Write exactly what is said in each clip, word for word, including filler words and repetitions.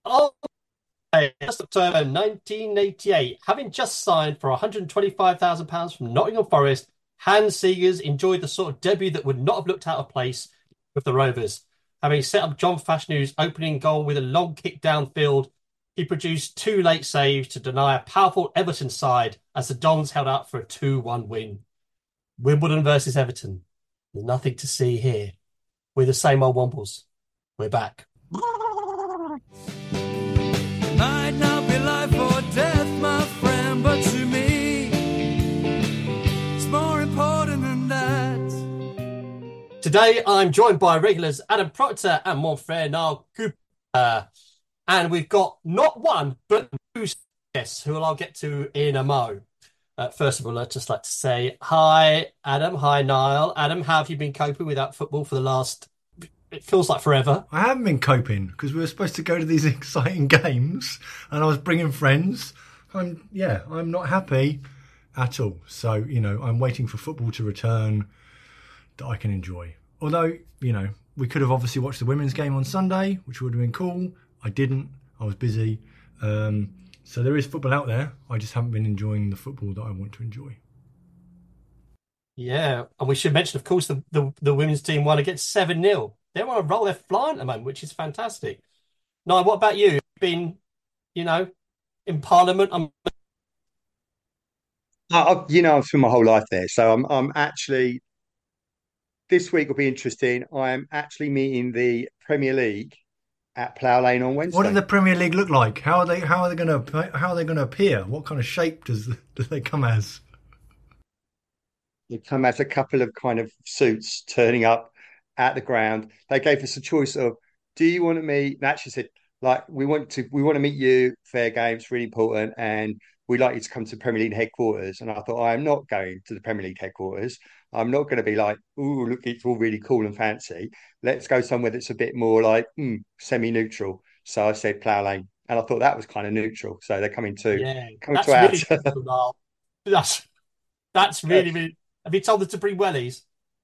Oh, first October nineteen eighty-eight, having just signed for one hundred twenty-five thousand pounds from Nottingham Forest, Hans Seegers enjoyed the sort of debut that would not have looked out of place with the Rovers. Having set up John Fashnu's opening goal with a long kick downfield, he produced two late saves to deny a powerful Everton side as the Dons held out for a two one win. Wimbledon versus Everton. There's nothing to see here. We're the same old Wombles. We're back. Might not be life or death, my friend, but to me, it's more important than that. Today, I'm joined by regulars Adam Proctor and mon frère Niall Cooper. And we've got not one, but two guests who I'll get to in a mo. Uh, first of all, I'd just like to say hi, Adam. Hi, Niall. Adam, how have you been coping without football for the last, it feels like forever? I haven't been coping because we were supposed to go to these exciting games and I was bringing friends. I'm, yeah, I'm not happy at all. So, you know, I'm waiting for football to return that I can enjoy. Although, you know, we could have obviously watched the women's game on Sunday, which would have been cool. I didn't. I was busy. Um, so there is football out there. I just haven't been enjoying the football that I want to enjoy. Yeah, and we should mention, of course, the, the, the women's team won against seven nil. They're on a roll. They're flying at the moment, which is fantastic. Niall, what about you? You've been, you know, in Parliament. I'm... I, you know, I've spent my whole life there. So I'm, I'm actually, this week will be interesting. I'm actually meeting the Premier League at Plough Lane on Wednesday. What does the Premier League look like? How are they? How are they going to? How are they going to appear? What kind of shape does do they come as? They come as a couple of kind of suits turning up at the ground. They gave us a choice of, do you want to meet? They actually said, like, we want to, we want to meet you. Fair games, really important, and we'd like you to come to the Premier League headquarters. And I thought, I am not going to the Premier League headquarters. I'm not going to be like, oh, look, it's all really cool and fancy. Let's go somewhere that's a bit more like mm, semi-neutral. So I said Plough Lane, and I thought that was kind of neutral. So they're coming to Yeah, coming that's to our. really cool, Niall. That's, that's really, really... Have you told them to bring wellies?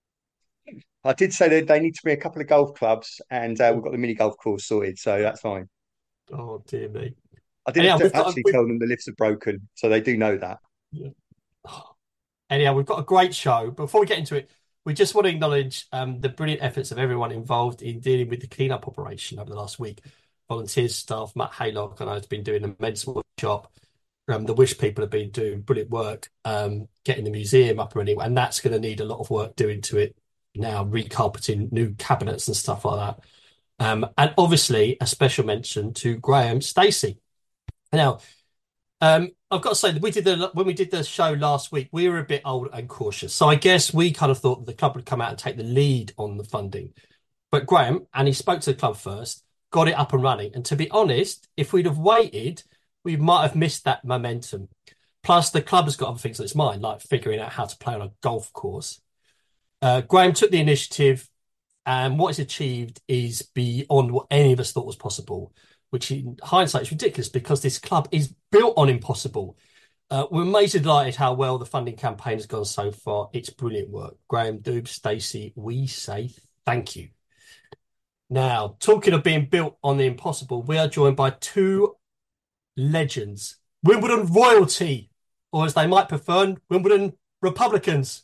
I did say that they need to bring a couple of golf clubs, and uh, we've got the mini golf course sorted, so that's fine. Oh, dear me. I didn't Anyhow, t- we've got... actually We've, tell them the lifts are broken, so they do know that. yeah. Anyhow, we've got a great show. Before we get into it, we just want to acknowledge um, the brilliant efforts of everyone involved in dealing with the cleanup operation over the last week. Volunteers, staff, Matt Haylock, and I have been doing an immense workshop. Um, the Wish people have been doing brilliant work um, getting the museum up and running, and that's going to need a lot of work doing to it now, recarpeting new cabinets and stuff like that. Um, and obviously, a special mention to Graham Stacey. Now, um, I've got to say that we did the when we did the show last week, we were a bit old and cautious. So I guess we kind of thought that the club would come out and take the lead on the funding. But Graham, and he spoke to the club first, got it up and running. And to be honest, if we'd have waited, we might have missed that momentum. Plus, the club has got other things on its mind, like figuring out how to play on a golf course. Uh, Graham took the initiative, and what he's achieved is beyond what any of us thought was possible, which in hindsight is ridiculous because this club is built on impossible. Uh, we're amazingly delighted how well the funding campaign has gone so far. It's brilliant work. Graham, Doob, Stacey, we say thank you. Now, talking of being built on the impossible, we are joined by two legends, Wimbledon royalty, or as they might prefer, Wimbledon Republicans.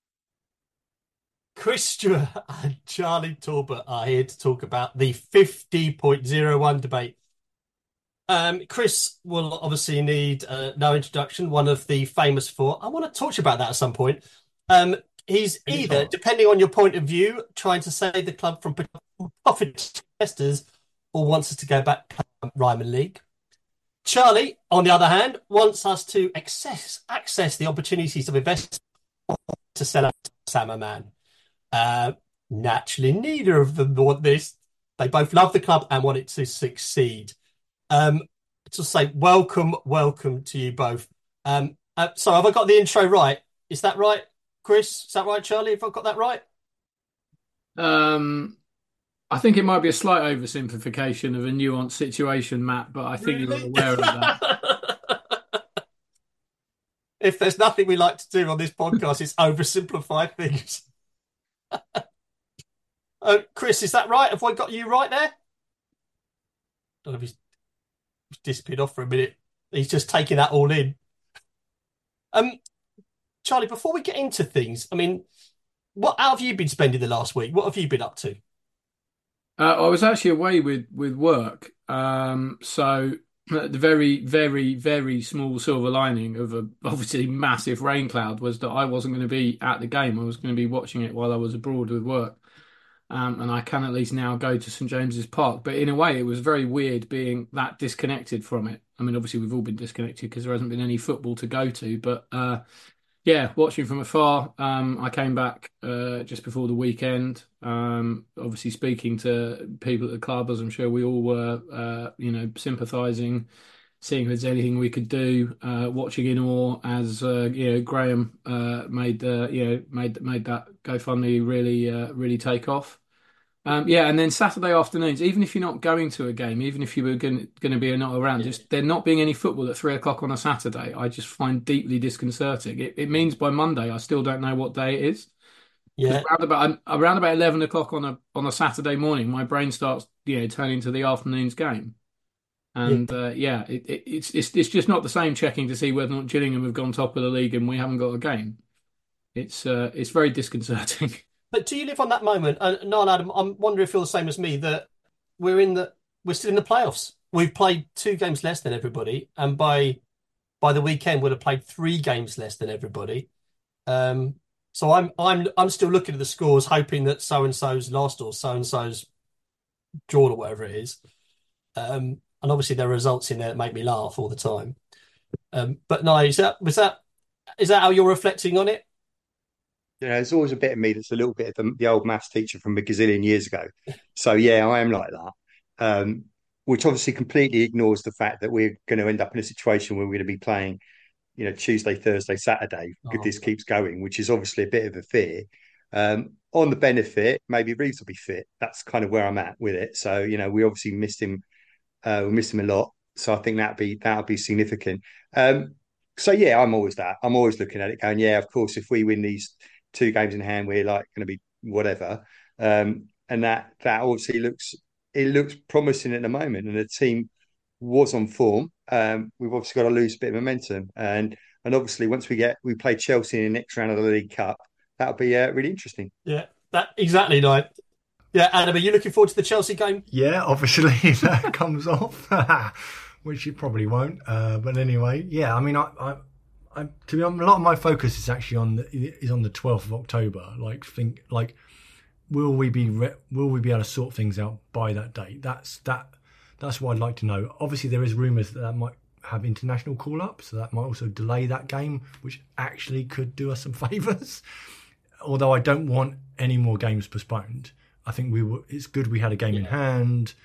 Chris Stewart and Charlie Talbot are here to talk about the fifty point oh one debate. Um, Chris will obviously need uh, no introduction, one of the famous four. I want to talk to you about that at some point. Um, he's either, depending on your point of view, trying to save the club from profit investors or wants us to go back to Ryman League. Charlie, on the other hand, wants us to access access the opportunities of investment to sell out Sam Man. Uh, naturally, neither of them want this. They both love the club and want it to succeed. Um, to say welcome, welcome to you both. Um, uh, so have I got the intro right? Is that right, Chris? Is that right, Charlie? Have I got that right? Um, I think it might be a slight oversimplification of a nuanced situation, Matt, but I think Really? you're aware of that. If there's nothing we like to do on this podcast, it's oversimplify things. uh, Chris, is that right? Have I got you right there? Don't know if he's... disappeared off for a minute. He's just taking that all in. Um, Charlie, before we get into things, I mean, what how have you been spending the last week? What have you been up to? Uh, I was actually away with with work, um, so the very, very, very small silver lining of a obviously massive rain cloud was that I wasn't going to be at the game. I was going to be watching it while I was abroad with work, um, and I can at least now go to St James's Park. But in a way, it was very weird being that disconnected from it. I mean, obviously we've all been disconnected because there hasn't been any football to go to, but. Uh, Yeah, watching from afar. Um, I came back uh, just before the weekend. Um, obviously, speaking to people at the club, as I'm sure we all were, uh, you know, sympathising, seeing if there's anything we could do. Uh, watching in awe as uh, you know Graham uh, made uh, you know made made that GoFundMe really uh, really take off. Um, yeah, and then Saturday afternoons, even if you're not going to a game, even if you were going, going to be not around, Yeah. just there not being any football at three o'clock on a Saturday, I just find deeply disconcerting. It, it means by Monday, I still don't know what day it is. Because Yeah, around about around about eleven o'clock on a on a Saturday morning, my brain starts you know turning to the afternoon's game, yeah. and uh, yeah, it, it, it's it's it's just not the same checking to see whether or not Gillingham have gone top of the league and we haven't got a game. It's uh, it's very disconcerting. But do you live on that moment? And no, Adam, I'm wondering if you're the same as me, that we're in the we're still in the playoffs. We've played two games less than everybody, and by by the weekend we'll have played three games less than everybody. Um, so I'm I'm I'm still looking at the scores, hoping that so and so's lost or so and so's drawn or whatever it is. Um, and obviously there are results in there that make me laugh all the time. Um, but no, is that was that is that how you're reflecting on it? You know, there's always a bit of me that's a little bit of the, the old maths teacher from a gazillion years ago. So yeah, I am like that. Um, which obviously completely ignores the fact that we're going to end up in a situation where we're going to be playing, you know, Tuesday, Thursday, Saturday, if Oh, this keeps going, which is obviously a bit of a fear. Um, on the benefit, maybe Reeves will be fit. That's kind of where I'm at with it. So, you know, we obviously missed him. Uh, we missed him a lot. So I think that'd be that'd be significant. Um, so yeah, I'm always that. I'm always looking at it, going, yeah, of course, if we win these two games in hand, we're like going to be whatever. Um, and that that obviously looks it looks promising at the moment, and the team was on form. Um, we've obviously got to lose a bit of momentum, and and obviously once we get we play Chelsea in the next round of the League Cup, that'll be uh, really interesting. yeah, that exactly. Like, yeah, Adam, are you looking forward to the Chelsea game? Yeah, obviously that comes off, which it probably won't. Uh, but anyway, yeah, I mean, I, I, I, to be honest, a lot of my focus is actually on the, is on the twelfth of October. Like, think like, will we be re- will we be able to sort things out by that date? That's that. That's what I'd like to know. Obviously, there is rumours that that might have international call up, so that might also delay that game, which actually could do us some favours. Although I don't want any more games postponed. I think we were. It's good we had a game in hand,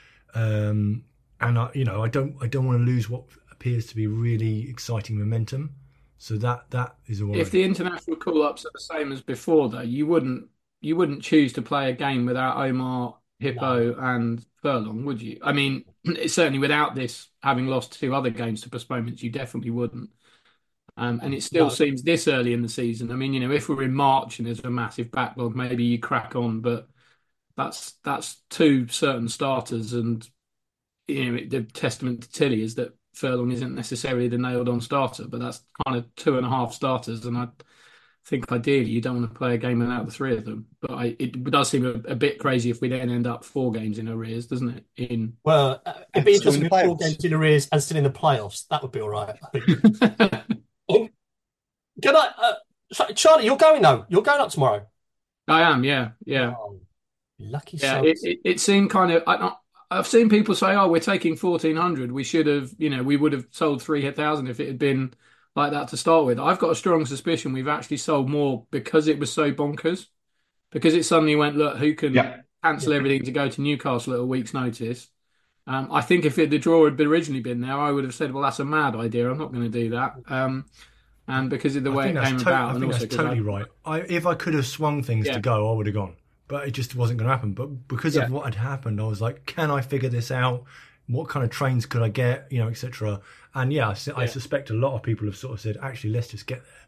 um, and I, you know, I don't. I don't want to lose what appears to be really exciting momentum. So that that is a worry. If the international call-ups are the same as before, though, you wouldn't you wouldn't choose to play a game without Omar, Hippo, and Furlong, would you? I mean, certainly without this having lost two other games to postponements, you definitely wouldn't. Um, and it still No. seems this early in the season. I mean, you know, if we're in March and there's a massive backlog, maybe you crack on, but that's that's two certain starters, and you know, the testament to Tilly is that Furlong isn't necessarily the nailed-on starter, but that's kind of two and a half starters, and I think ideally you don't want to play a game without the three of them. But I, it does seem a, a bit crazy if we then end up four games in arrears, doesn't it? In Well, uh, it'd And be still in interesting the with four playoffs. games in arrears and still in the playoffs. That would be all right, I think. Um, Can I, uh, so, Charlie, you're going though. You're going up tomorrow. I am, yeah, yeah. Oh, lucky Yeah, it, sons. it, it seemed kind of. I, I've seen people say, "Oh, we're taking fourteen hundred. We should have, you know, we would have sold three thousand if it had been like that to start with." I've got a strong suspicion we've actually sold more because it was so bonkers. Because it suddenly went, look, who can Yeah. cancel Yeah. everything to go to Newcastle at a week's notice? Um, I think if it, the draw had been originally been there, I would have said, well, that's a mad idea. I'm not going to do that. Um, and because of the I way think it that's came to- about, I and think also that's 'cause I- totally right. I, if I could have swung things Yeah. to go, I would have gone, but it just wasn't going to happen. But because Yeah. of what had happened, I was like, can I figure this out? What kind of trains could I get? You know, et cetera. And yeah, I, su- I Yeah. suspect a lot of people have sort of said, actually, let's just get there.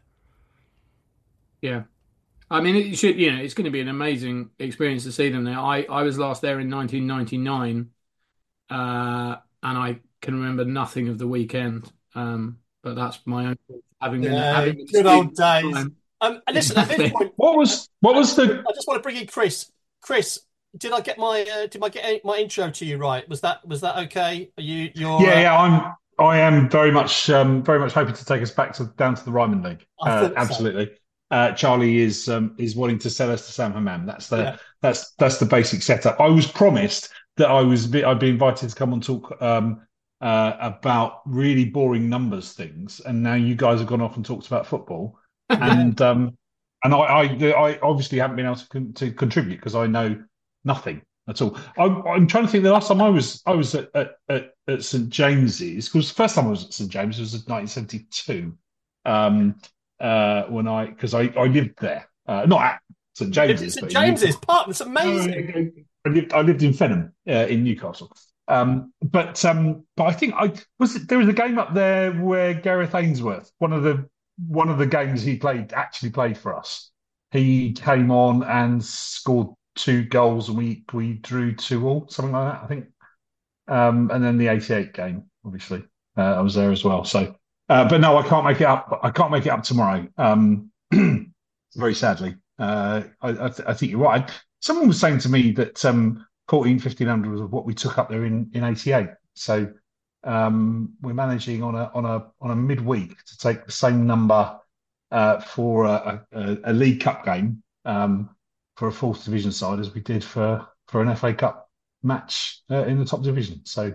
Yeah. I mean, it should, you know, it's going to be an amazing experience to see them there. I, I was last there in nineteen ninety-nine, uh, and I can remember nothing of the weekend. Um, but that's my own fault, having been Yeah, having been a good old student at the days. time. Um, and listen, at this Exactly. point, What was what I, was the I just want to bring in Chris. Chris, did I get my uh, did I get my intro to you right? Was that was that okay? Are you you're Yeah, uh, yeah, I'm I am very much um, very much hoping to take us back to down to the Ryman League. I Uh, thought so. absolutely. Uh, Charlie is um, is wanting to sell us to Sam Hammam. That's the Yeah. that's that's the basic setup. I was promised that I was be, I'd be invited to come and talk um, uh, about really boring numbers things, and now you guys have gone off and talked about football, Yeah. and um, and I, I I obviously haven't been able to con to contribute because I know nothing at all. I'm, I'm trying to think. The last time I was I was at at, at, at St James's, because the first time I was at St James's was in nineteen seventy-two. Um, uh, when I because I, I lived there, uh, not at St Lived in James's, St but in Newcastle. James's Park. That's amazing. I lived I lived in Fenham uh, in Newcastle. Um, but um, but I think I was there was a game up there where Gareth Ainsworth, one of the one of the games he played actually played for us. He came on and scored two goals, and we we drew two all, something like that, I think. Um, and then the eighty-eight game, obviously, uh, I was there as well. So, uh, but no, I can't make it up. I can't make it up tomorrow. Um, very sadly, uh, I, I, th I think you're right. Someone was saying to me that um, fourteen, fifteen hundred was what we took up there in in eighty-eight. So um, we're managing on a on a on a midweek to take the same number uh, for a, a, a League Cup game um, for a fourth division side as we did for for an F A Cup match uh, in the top division. So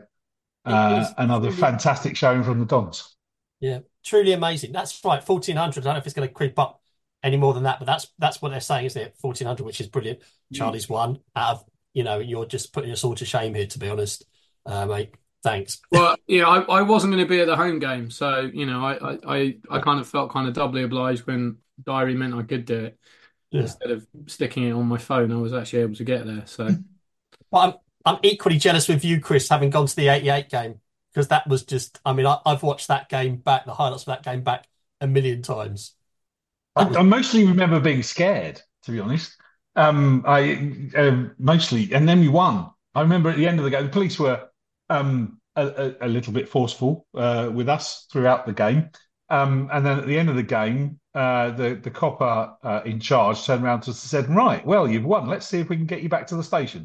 uh, another truly, fantastic showing from the Dons. yeah, truly amazing. That's right, fourteen hundred. I don't know if it's going to creep up any more than that, but that's that's what they're saying, isn't it? fourteen hundred, which is brilliant. Charlie's won out of, you know, you're just putting us all to shame here, to be honest, uh, mate. Thanks. Well, yeah, I, I wasn't going to be at the home game, so you know, I, I, I kind of felt kind of doubly obliged when diary meant I could do it Yeah. instead of sticking it on my phone. I was actually able to get there. So, But I'm I'm equally jealous with you, Chris, having gone to the eighty-eight game, because that was just, I mean, I, I've watched that game back, the highlights of that game back a million times. I, That was, I mostly remember being scared, to be honest. Um, I uh, mostly, and then we won. I remember at the end of the game, the police were um, a, a, a little bit forceful uh, with us throughout the game. Um, and then at the end of the game, uh, the the copper uh, in charge turned around to us and said, "Right, well, you've won. Let's see if we can get you back to the station."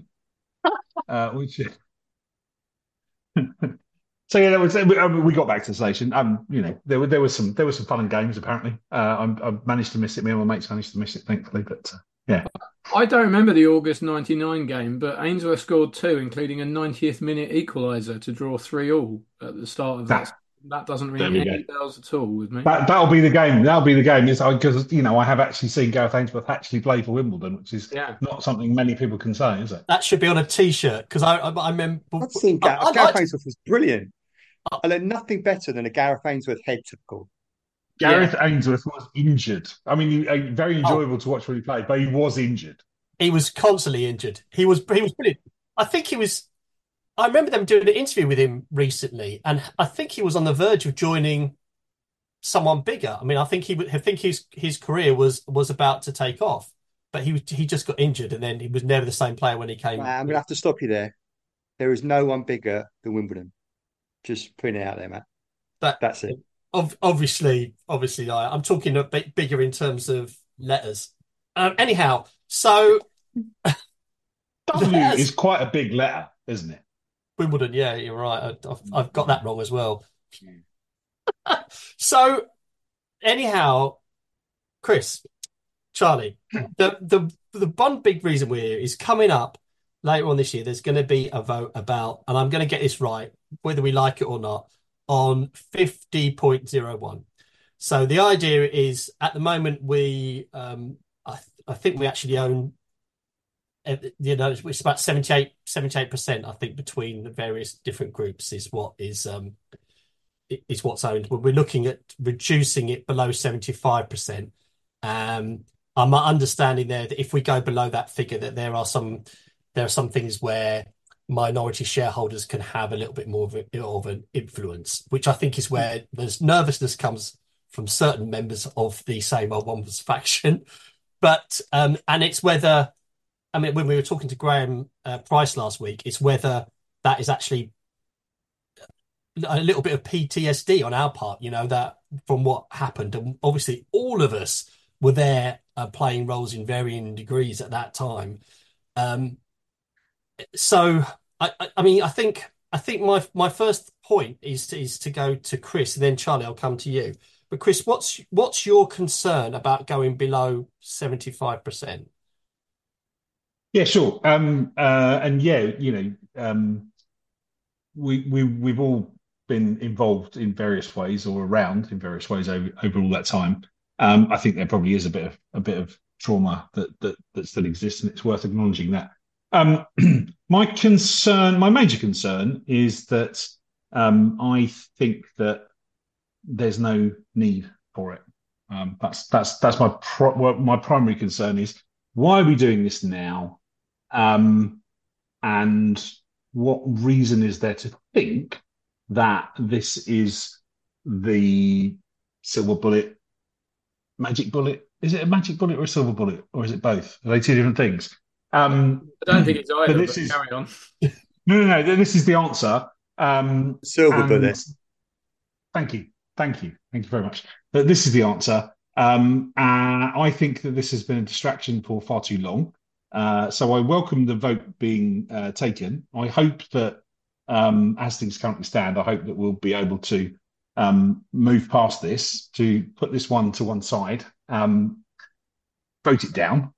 Uh, which, so yeah, that was, we, I mean, we got back to the station. Um, you know, there were there was some there were some fun and games. Apparently, uh, I, I managed to miss it. Me and my mates managed to miss it, thankfully. But uh, yeah, I don't remember the August ninety-nine game, but Ainsworth scored two, including a ninetieth minute equaliser to draw three all at the start of that. that That doesn't there ring we any go. bells at all with me. That that'll be the game. That'll be the game. It's because you know I have actually seen Gareth Ainsworth actually play for Wimbledon, which is Yeah. not something many people can say, is it? that should be on a t-shirt, because I, I I remember I've seen I, Gareth. I Gareth liked, Ainsworth was brilliant. uh, I learned nothing better than a Gareth Ainsworth head typical. yeah. Gareth Ainsworth was injured. I mean, he, uh, very Oh, enjoyable to watch when he played, but he was injured. he was constantly injured. He was he was brilliant. I think he was. I remember them doing an interview with him recently, and I think he was on the verge of joining someone bigger. I mean, I think he would. I think his his career was was about to take off, but he he just got injured, and then he was never the same player when he Uh, came. I'm going to have to stop you there. There is no one bigger than Wimbledon. Just putting it out there, Matt. That That's it. ov- obviously, obviously, I, I'm talking a bit bigger in terms of letters. Um, anyhow, so W letters, is quite a big letter, isn't it? Wimbledon. Yeah, you're right. I, I've, I've got that wrong as well. So anyhow, Chris, Charlie, the the the one big reason we're here is coming up later on this year. There's going to be a vote about, and I'm going to get this right, whether we like it or not, on fifty point oh one. So the idea is, at the moment, we, um, I, th I think we actually own, uh, you know, it's, it's about seventy-eight, seventy-eight percent, I think, between the various different groups is what is um i- is what's owned. But we're looking at reducing it below seventy-five percent. Um, I'm understanding there that if we go below that figure, that there are some there are some things where minority shareholders can have a little bit more of, a, of an influence, which I think is where there's nervousness comes from certain members of the Same Old Ones faction. But um, and it's whether, I mean, when we were talking to Graham uh, Price last week, it's whether that is actually a little bit of P T S D on our part, you know, that from what happened. And obviously, all of us were there uh, playing roles in varying degrees at that time. Um, so, I, I, I mean, I think I think my my first point is to, is to go to Chris, and then Charlie, I'll come to you. But Chris, what's what's your concern about going below seventy-five percent? Yeah, sure. Um, uh, and yeah, you know, um, we we we've all been involved in various ways or around in various ways over over all that time. Um, I think there probably is a bit of a bit of trauma that that that still exists, and it's worth acknowledging that. Um, my concern, my major concern, is that um, I think that there's no need for it. Um, that's that's that's my pro my primary concern is why are we doing this now, um, and what reason is there to think that this is the silver bullet, magic bullet? Is it a magic bullet or a silver bullet, or is it both? Are they two different things? Um, I don't think it's but either, this but is carry on. no, no, no. This is the answer. Um, Silver and bullet. thank you, thank you, thank you very much. But this is the answer. Um, uh, I think that this has been a distraction for far too long. Uh, so I welcome the vote being uh, taken. I hope that, um, as things currently stand, I hope that we'll be able to um, move past this, to put this one to one side, um, vote it down,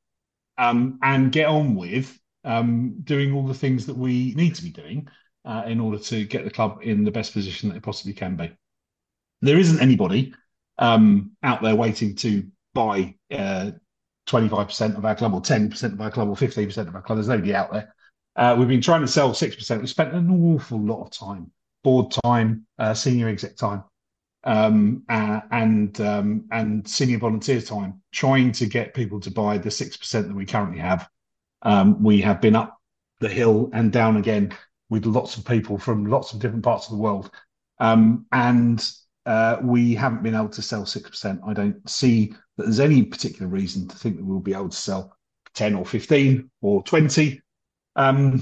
um, and get on with um, doing all the things that we need to be doing uh, in order to get the club in the best position that it possibly can be. There isn't anybody um, out there waiting to buy uh, twenty-five percent of our club or ten percent of our club or fifteen percent of our club. There's nobody out there. Uh, we've been trying to sell six percent. We've spent an awful lot of time, board time, uh, senior exec time, um, uh, and um, and senior volunteer time, trying to get people to buy the six percent that we currently have. Um, we have been up the hill and down again with lots of people from lots of different parts of the world. Um, and uh, we haven't been able to sell six percent. I don't see that there's any particular reason to think that we'll be able to sell ten or fifteen or twenty. Um,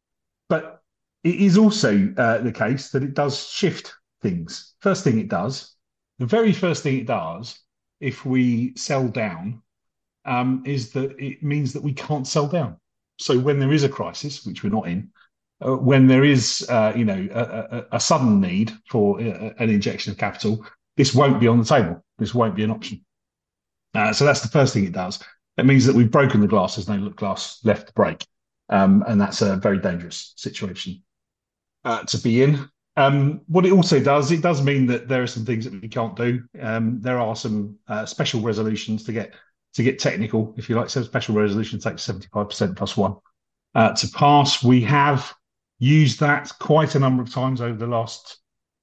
but it is also uh, the case that it does shift things. First thing it does, the very first thing it does, if we sell down, um, is that it means that we can't sell down. So when there is a crisis, which we're not in, uh, when there is, uh, you know, a, a, a sudden need for a, an injection of capital, this won't be on the table. This won't be an option. Uh, so that's the first thing it does. It means that we've broken the glass. There's no glass left to break. Um, and that's a very dangerous situation uh, to be in. Um, what it also does, it does mean that there are some things that we can't do. Um, there are some uh, special resolutions to get to get technical, if you like. So special resolution takes seventy-five percent plus one uh, to pass. We have used that quite a number of times over the last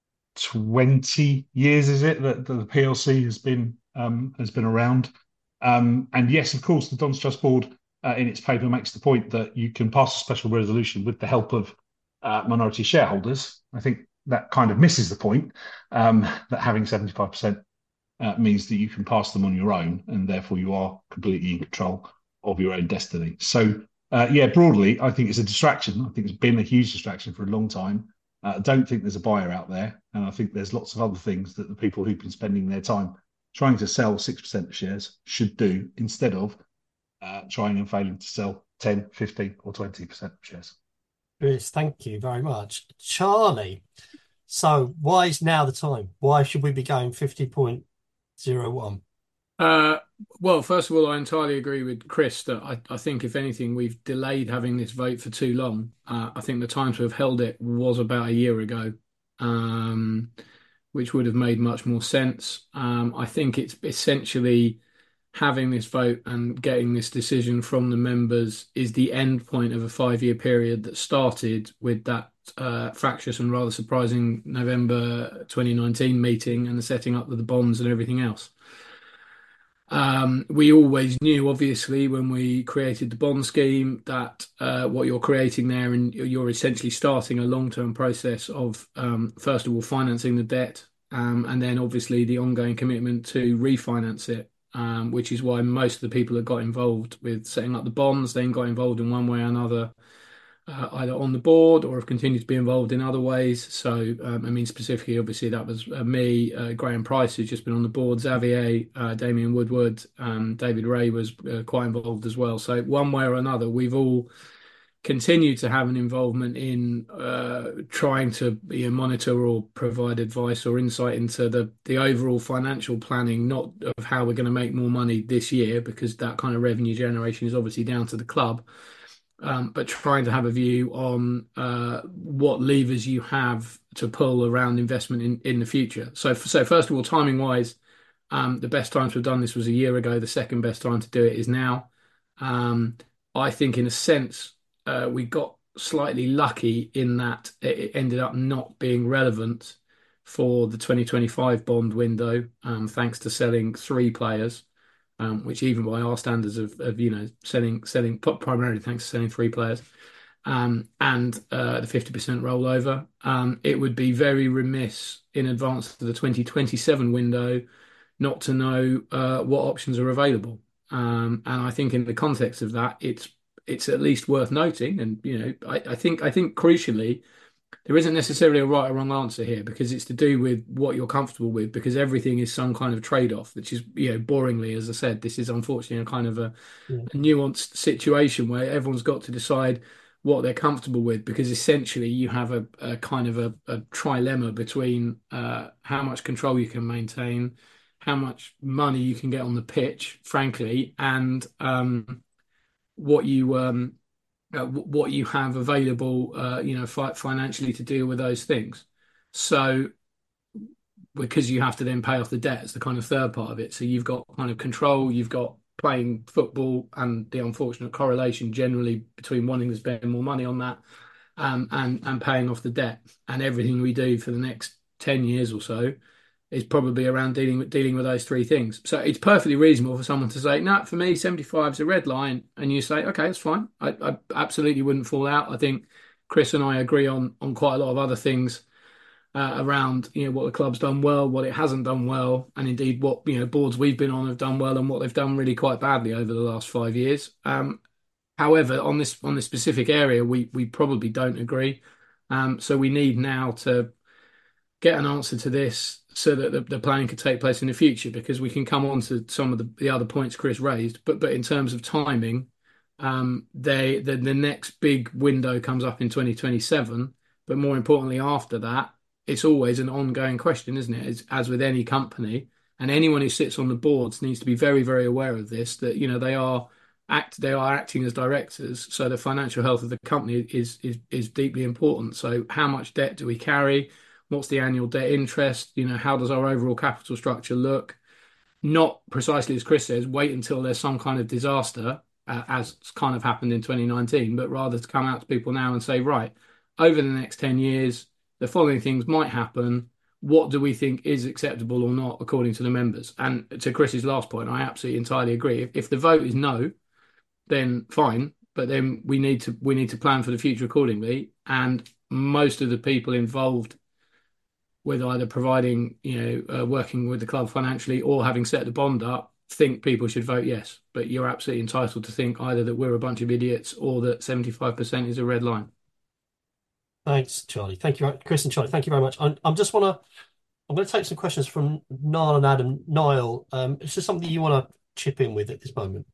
twenty years, is it, that, that the P L C has been um, has been around. Um, and yes, of course, the Don's Trust Board uh, in its paper makes the point that you can pass a special resolution with the help of uh, minority shareholders. I think that kind of misses the point, um, that having seventy-five percent uh, means that you can pass them on your own, and therefore you are completely in control of your own destiny. So, uh, yeah, broadly, I think it's a distraction. I think it's been a huge distraction for a long time. Uh, I don't think there's a buyer out there, and I think there's lots of other things that the people who've been spending their time trying to sell six percent of shares should do instead of uh, trying and failing to sell ten, fifteen or twenty percent of shares. Chris, thank you very much. Charlie, so why is now the time? Why should we be going fifty point zero one? Uh, well, first of all, I entirely agree with Chris that I, I think, if anything, we've delayed having this vote for too long. Uh, I think the time to have held it was about a year ago, um, which would have made much more sense. Um, I think it's essentially having this vote and getting this decision from the members is the end point of a five-year period that started with that uh, fractious and rather surprising November twenty nineteen meeting and the setting up of the bonds and everything else. Um, we always knew, obviously, when we created the bond scheme that uh, what you're creating there, and you're essentially starting a long-term process of, um, first of all, financing the debt, um, and then obviously the ongoing commitment to refinance it, um, which is why most of the people that got involved with setting up the bonds then got involved in one way or another uh, either on the board or have continued to be involved in other ways. So, um, I mean, specifically, obviously, that was uh, me, uh, Graham Price, who's just been on the board, Xavier, uh, Damien Woodward, um, David Ray was uh, quite involved as well. So, one way or another, we've all continued to have an involvement in uh, trying to you know, monitor or provide advice or insight into the the overall financial planning, not of how we're going to make more money this year, because that kind of revenue generation is obviously down to the club, um, but trying to have a view on uh, what levers you have to pull around investment in, in the future. So, so first of all, timing wise, um, the best time to have done this was a year ago. The second best time to do it is now. Um, I think, in a sense, uh, we got slightly lucky in that it ended up not being relevant for the twenty twenty-five bond window, um, thanks to selling three players um, which even by our standards of, of you know selling selling primarily thanks to selling three players, um, and uh, the fifty percent rollover, um, it would be very remiss in advance to the twenty twenty-seven window not to know uh, what options are available. Um, and I think in the context of that, it's it's at least worth noting, and you know, I, I think I think crucially, there isn't necessarily a right or wrong answer here because it's to do with what you're comfortable with, because everything is some kind of trade-off, which is, you know, boringly, as I said, this is unfortunately a kind of a, Yeah. a nuanced situation where everyone's got to decide what they're comfortable with, because essentially you have a, a kind of a, a trilemma between uh, how much control you can maintain, how much money you can get on the pitch, frankly, and um, what you um, uh, what you have available, uh, you know, fi financially to deal with those things. So, because you have to then pay off the debt, it's the kind of third part of it. So you've got kind of control, you've got playing football, and the unfortunate correlation generally between wanting to spend more money on that, um, and and paying off the debt, and everything we do for the next ten years or so is probably around dealing with dealing with those three things. So it's perfectly reasonable for someone to say, no, for me, seventy-five is a red line. And you say, okay, that's fine. I, I absolutely wouldn't fall out. I think Chris and I agree on on quite a lot of other things uh, around, you know, what the club's done well, what it hasn't done well, and indeed what, you know, boards we've been on have done well and what they've done really quite badly over the last five years. Um, however, on this on this specific area, we we probably don't agree. Um, so we need now to get an answer to this so that the, the planning could take place in the future, because we can come on to some of the, the other points Chris raised. But but in terms of timing, um, they the, the next big window comes up in twenty twenty-seven. But more importantly, after that, it's always an ongoing question, isn't it? It's, as with any company, and anyone who sits on the boards needs to be very, very aware of this, that, you know, they are act they are acting as directors. So the financial health of the company is is is deeply important. So how much debt do we carry? What's the annual debt interest? You know, how does our overall capital structure look? Not precisely as Chris says, wait until there's some kind of disaster, uh, as kind of happened in twenty nineteen, but rather to come out to people now and say, right, over the next ten years, the following things might happen. What do we think is acceptable or not according to the members? And to Chris's last point, I absolutely entirely agree. If, if the vote is no, then fine, but then we need to we need to plan for the future accordingly. And most of the people involved with either providing, you know, uh, working with the club financially or having set the bond up, think people should vote yes. But you're absolutely entitled to think either that we're a bunch of idiots or that seventy-five percent is a red line. Thanks, Charlie. Thank you, Chris and Charlie. Thank you very much. I'm, I'm just want to, I'm going to take some questions from Niall and Adam. Niall, um, is there something you want to chip in with at this moment?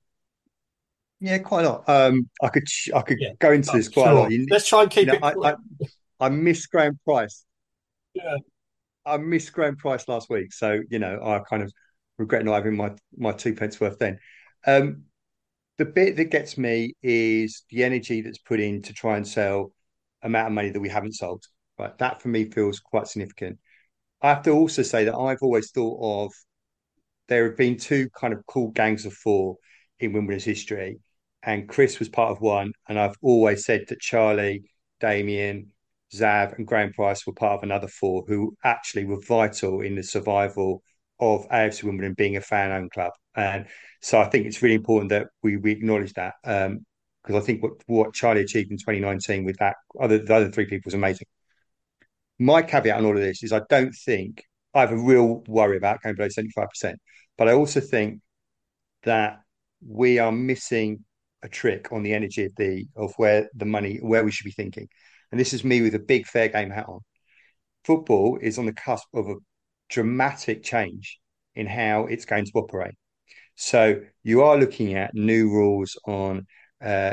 Yeah, quite a lot. Um, I could sh- I could Yeah, go into oh, this quite a lot. sure. You, Let's try and you keep know, it I, quick. I I missed Graham Price. Yeah. I missed Graham Price last week, so you know I kind of regret not having my my two pence worth then. Um, the bit that gets me is the energy that's put in to try and sell amount of money that we haven't sold. Right, that for me feels quite significant. I have to also say that I've always thought of there have been two kind of cool gangs of four in Wimbledon's history, and Chris was part of one. And I've always said that Charlie, Damien, Zav, and Graham Price were part of another four who actually were vital in the survival of A F C Wimbledon being a fan-owned club. And so I think it's really important that we, we acknowledge that, um, because I think what, what Charlie achieved in twenty nineteen with that other the other three people was amazing. My caveat on all of this is I don't think I have a real worry about going below seventy-five percent, but I also think that we are missing a trick on the energy of the of where the money where we should be thinking. And this is me with a big fair game hat on. Football is on the cusp of a dramatic change in how it's going to operate. So you are looking at new rules on uh,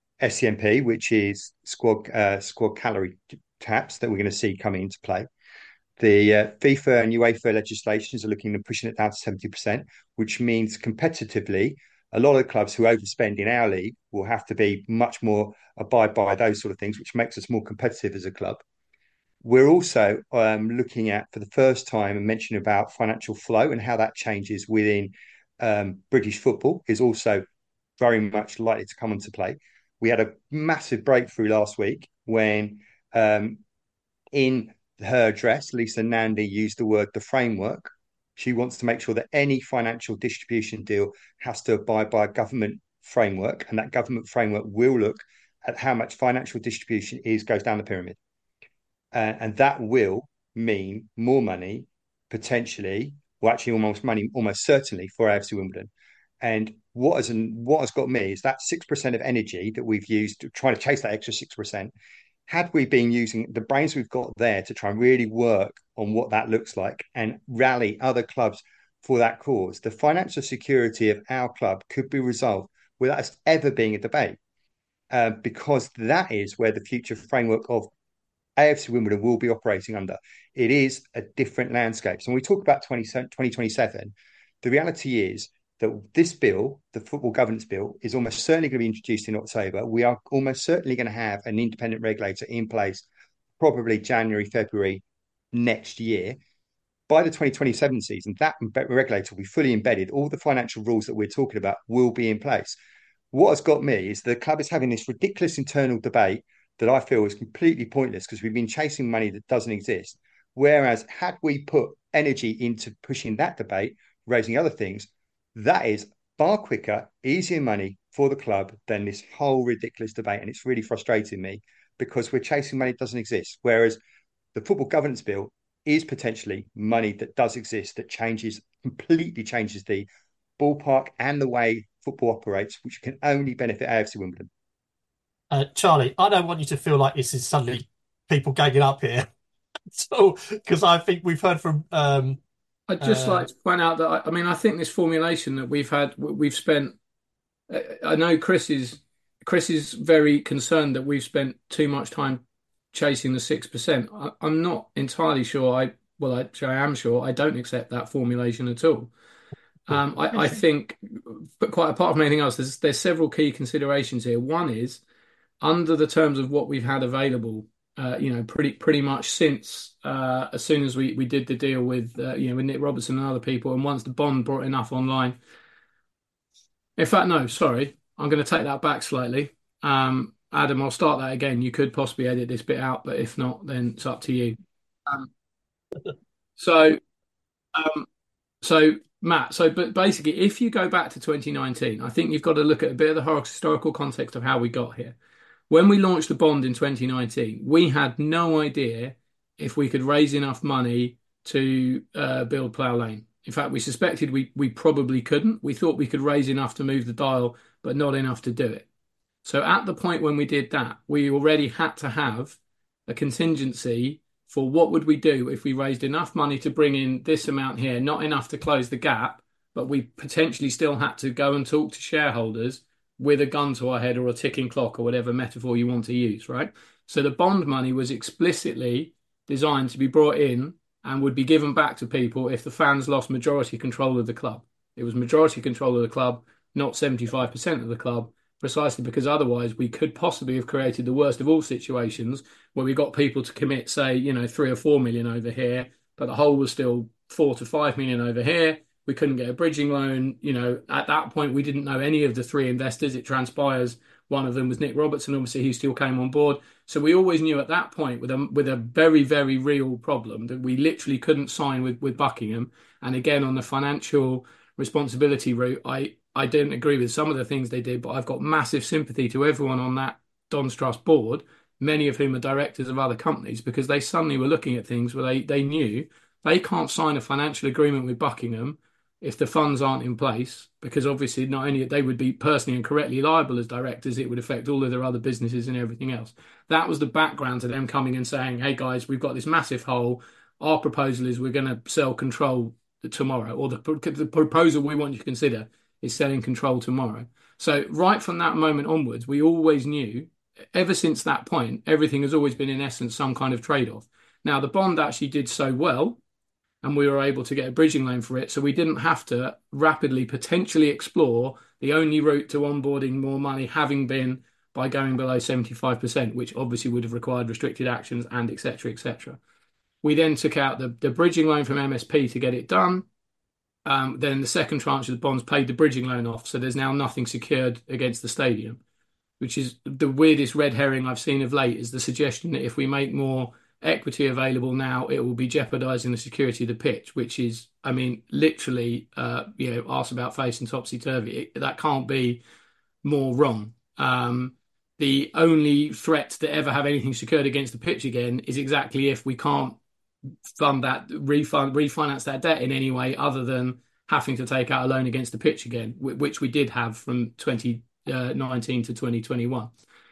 S C M P, which is squad uh, squad calorie taps that we're going to see coming into play. The uh, FIFA and UEFA legislations are looking at pushing it down to seventy percent, which means competitively, a lot of the clubs who overspend in our league will have to be much more abide by those sort of things, which makes us more competitive as a club. We're also um, looking at, for the first time, and mentioning about financial flow and how that changes within um, British football is also very much likely to come into play. We had a massive breakthrough last week when, um, in her address, Lisa Nandy used the word the framework. She wants to make sure that any financial distribution deal has to abide by a government framework, and that government framework will look at how much financial distribution is goes down the pyramid. Uh, and that will mean more money, potentially, well, actually, almost money, almost certainly for A F C Wimbledon. And what has what has got me is that six percent of energy that we've used to try to chase that extra six percent. Had we been using the brains we've got there to try and really work on what that looks like and rally other clubs for that cause, the financial security of our club could be resolved without us ever being a debate, uh, because that is where the future framework of A F C Wimbledon will be operating under. It is a different landscape. So when we talk about twenty twenty-seven, the reality is that this bill, the football governance bill, is almost certainly going to be introduced in October. We are almost certainly going to have an independent regulator in place probably January, February next year. By the twenty twenty-seven season, that regulator will be fully embedded. All the financial rules that we're talking about will be in place. What has got me is the club is having this ridiculous internal debate that I feel is completely pointless because we've been chasing money that doesn't exist. Whereas had we put energy into pushing that debate, raising other things, that is far quicker, easier money for the club than this whole ridiculous debate. And it's really frustrating me because we're chasing money that doesn't exist. Whereas the football governance bill is potentially money that does exist, that changes, completely changes the ballpark and the way football operates, which can only benefit A F C Wimbledon. Uh, Charlie, I don't want you to feel like this is suddenly people ganging up here. So, because I think we've heard from. Um, I'd just uh, like to point out that I, I mean I think this formulation that we've had, we've spent. I know Chris is Chris is very concerned that we've spent too much time chasing the six percent. I'm not entirely sure. I well, actually, I am sure. I don't accept that formulation at all. Um, I, I think, but quite apart from anything else, there's there's several key considerations here. One is under the terms of what we've had available, uh, you know, pretty pretty much since uh, as soon as we, we did the deal with uh, you know with Nick Robertson and other people, and once the bond brought enough online. In fact, no, sorry, I'm going to take that back slightly. Um, Adam, I'll start that again. You could possibly edit this bit out, but if not, then it's up to you. Um, so, um, so. Matt, so but basically, if you go back to twenty nineteen, I think you've got to look at a bit of the historical context of how we got here. When we launched the bond in twenty nineteen, we had no idea if we could raise enough money to uh, build Plough Lane. In fact, we suspected we we probably couldn't. We thought we could raise enough to move the dial, but not enough to do it. So at the point when we did that, we already had to have a contingency for what would we do if we raised enough money to bring in this amount here, not enough to close the gap, but we potentially still had to go and talk to shareholders with a gun to our head or a ticking clock or whatever metaphor you want to use, right? So the bond money was explicitly designed to be brought in and would be given back to people if the fans lost majority control of the club. It was majority control of the club, not seventy-five percent of the club, precisely because otherwise we could possibly have created the worst of all situations where we got people to commit, say, you know, three or four million over here, but the whole was still four to five million over here. We couldn't get a bridging loan. You know, at that point, we didn't know any of the three investors. It transpires one of them was Nick Robertson. Obviously, he still came on board. So we always knew at that point with a, with a very, very real problem that we literally couldn't sign with, with Buckingham. And again, on the financial responsibility route, I, I didn't agree with some of the things they did, but I've got massive sympathy to everyone on that Don's Trust board, many of whom are directors of other companies, because they suddenly were looking at things where they, they knew they can't sign a financial agreement with Buckingham if the funds aren't in place, because obviously not only they would be personally and correctly liable as directors, it would affect all of their other businesses and everything else. That was the background to them coming and saying, hey guys, we've got this massive hole. Our proposal is we're going to sell control tomorrow, or the, the proposal we want you to consider is selling control tomorrow. So right from that moment onwards, we always knew, ever since that point, everything has always been in essence some kind of trade-off. Now, the bond actually did so well, and we were able to get a bridging loan for it, so we didn't have to rapidly potentially explore the only route to onboarding more money having been by going below seventy-five percent, which obviously would have required restricted actions and et cetera, et cetera. We then took out the, the bridging loan from M S P to get it done. Um, then the second tranche of the bonds paid the bridging loan off, so there's now nothing secured against the stadium, which is the weirdest red herring I've seen of late, is the suggestion that if we make more equity available now, it will be jeopardising the security of the pitch, which is, I mean, literally, uh, you know, arse about face and topsy-turvy. It, that can't be more wrong. Um, the only threat to ever have anything secured against the pitch again is exactly if we can't fund that, refund, refinance that debt in any way other than having to take out a loan against the pitch again, which we did have from twenty nineteen to twenty twenty-one.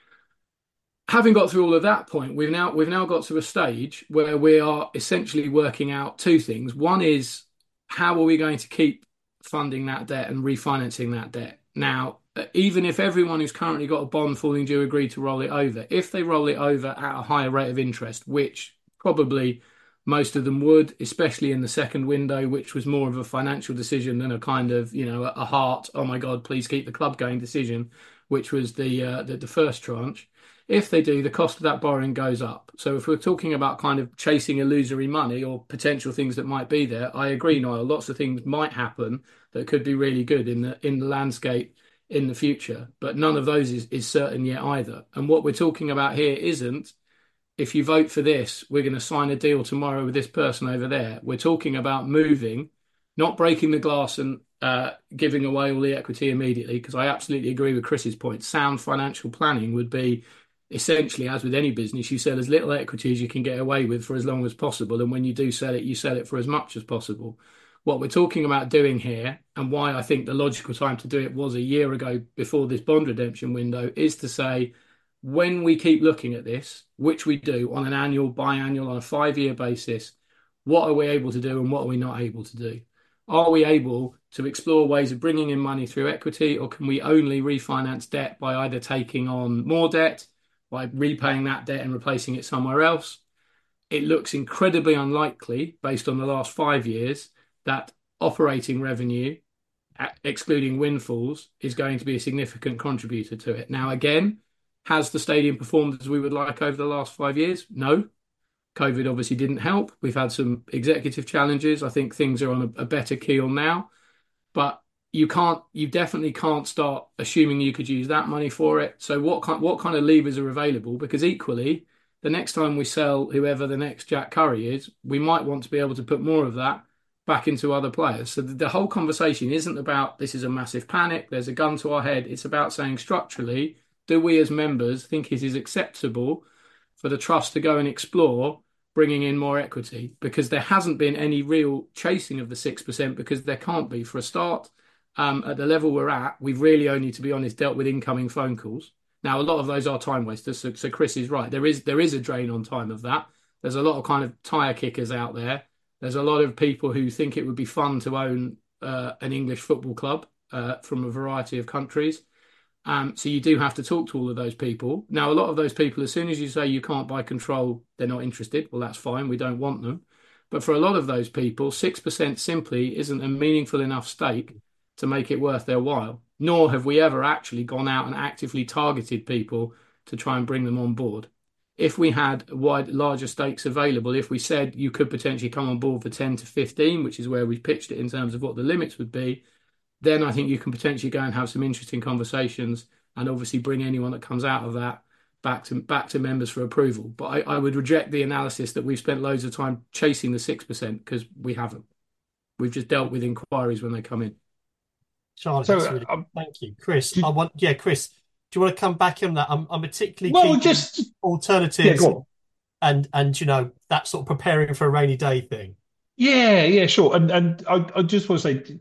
Having got through all of that point, we've now we've now got to a stage where we are essentially working out two things. One is, how are we going to keep funding that debt and refinancing that debt? Now, even if everyone who's currently got a bond falling due agreed to roll it over, if they roll it over at a higher rate of interest, which probably most of them would, especially in the second window, which was more of a financial decision than a kind of, you know, a heart, oh my God, please keep the club going decision, which was the uh, the, the first tranche. If they do, the cost of that borrowing goes up. So if we're talking about kind of chasing illusory money or potential things that might be there, I agree, Niall. Lots of things might happen that could be really good in the in the landscape in the future, but none of those is, is certain yet either. And what we're talking about here isn't, if you vote for this, we're going to sign a deal tomorrow with this person over there. We're talking about moving, not breaking the glass and uh, giving away all the equity immediately, because I absolutely agree with Chris's point. Sound financial planning would be, essentially, as with any business, you sell as little equity as you can get away with for as long as possible. And when you do sell it, you sell it for as much as possible. What we're talking about doing here, and why I think the logical time to do it was a year ago before this bond redemption window, is to say, when we keep looking at this, which we do on an annual, biannual, on a five-year basis, what are we able to do and what are we not able to do? Are we able to explore ways of bringing in money through equity, or can we only refinance debt by either taking on more debt, by repaying that debt and replacing it somewhere else? It looks incredibly unlikely, based on the last five years, that operating revenue, excluding windfalls, is going to be a significant contributor to it. Now, again, has the stadium performed as we would like over the last five years? No. COVID obviously didn't help. We've had some executive challenges. I think things are on a, a better keel now. But you can't, you definitely can't start assuming you could use that money for it. So what kind, what kind of levers are available? Because equally, the next time we sell whoever the next Jack Curry is, we might want to be able to put more of that back into other players. So the, the whole conversation isn't about this is a massive panic, there's a gun to our head. It's about saying structurally, do we as members think it is acceptable for the trust to go and explore bringing in more equity? Because there hasn't been any real chasing of the six percent, because there can't be. For a start, um, at the level we're at, we've really only, to be honest, dealt with incoming phone calls. Now, a lot of those are time wasters, so, so Chris is right. There is there is a drain on time of that. There's a lot of kind of tyre kickers out there. There's a lot of people who think it would be fun to own uh, an English football club uh, from a variety of countries. Um, so you do have to talk to all of those people. Now, a lot of those people, as soon as you say you can't buy control, they're not interested. Well, that's fine. We don't want them. But for a lot of those people, six percent simply isn't a meaningful enough stake to make it worth their while. Nor have we ever actually gone out and actively targeted people to try and bring them on board. If we had wide, larger stakes available, if we said you could potentially come on board for ten to fifteen, which is where we pitched it in terms of what the limits would be, then I think you can potentially go and have some interesting conversations and obviously bring anyone that comes out of that back to back to members for approval. But I, I would reject the analysis that we've spent loads of time chasing the six percent, because we haven't. We've just dealt with inquiries when they come in. Charles, So, that's really um, thank you. Chris, do- I want, yeah, Chris, do you want to come back on that? I'm, I'm particularly well, keen just on yeah, alternatives go on. and, and, you know, that sort of preparing for a rainy day thing. Yeah, yeah, sure. And and I, I just want to say,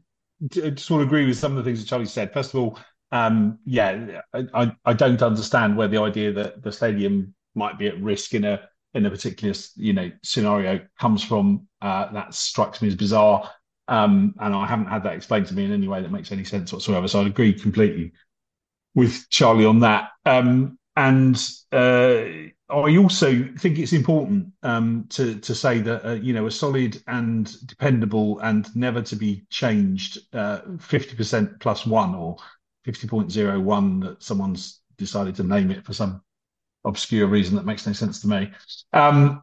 I just want to agree with some of the things that Charlie said. First of all, um, yeah, I, I don't understand where the idea that the stadium might be at risk in a in a particular you know scenario comes from. Uh, that strikes me as bizarre, um, and I haven't had that explained to me in any way that makes any sense whatsoever. So I agree completely with Charlie on that. Um, and uh, I also think it's important um, to to say that uh, you know a solid and dependable and never to be changed uh, fifty percent plus one or fifty point zero one that someone's decided to name it for some obscure reason that makes no sense to me um,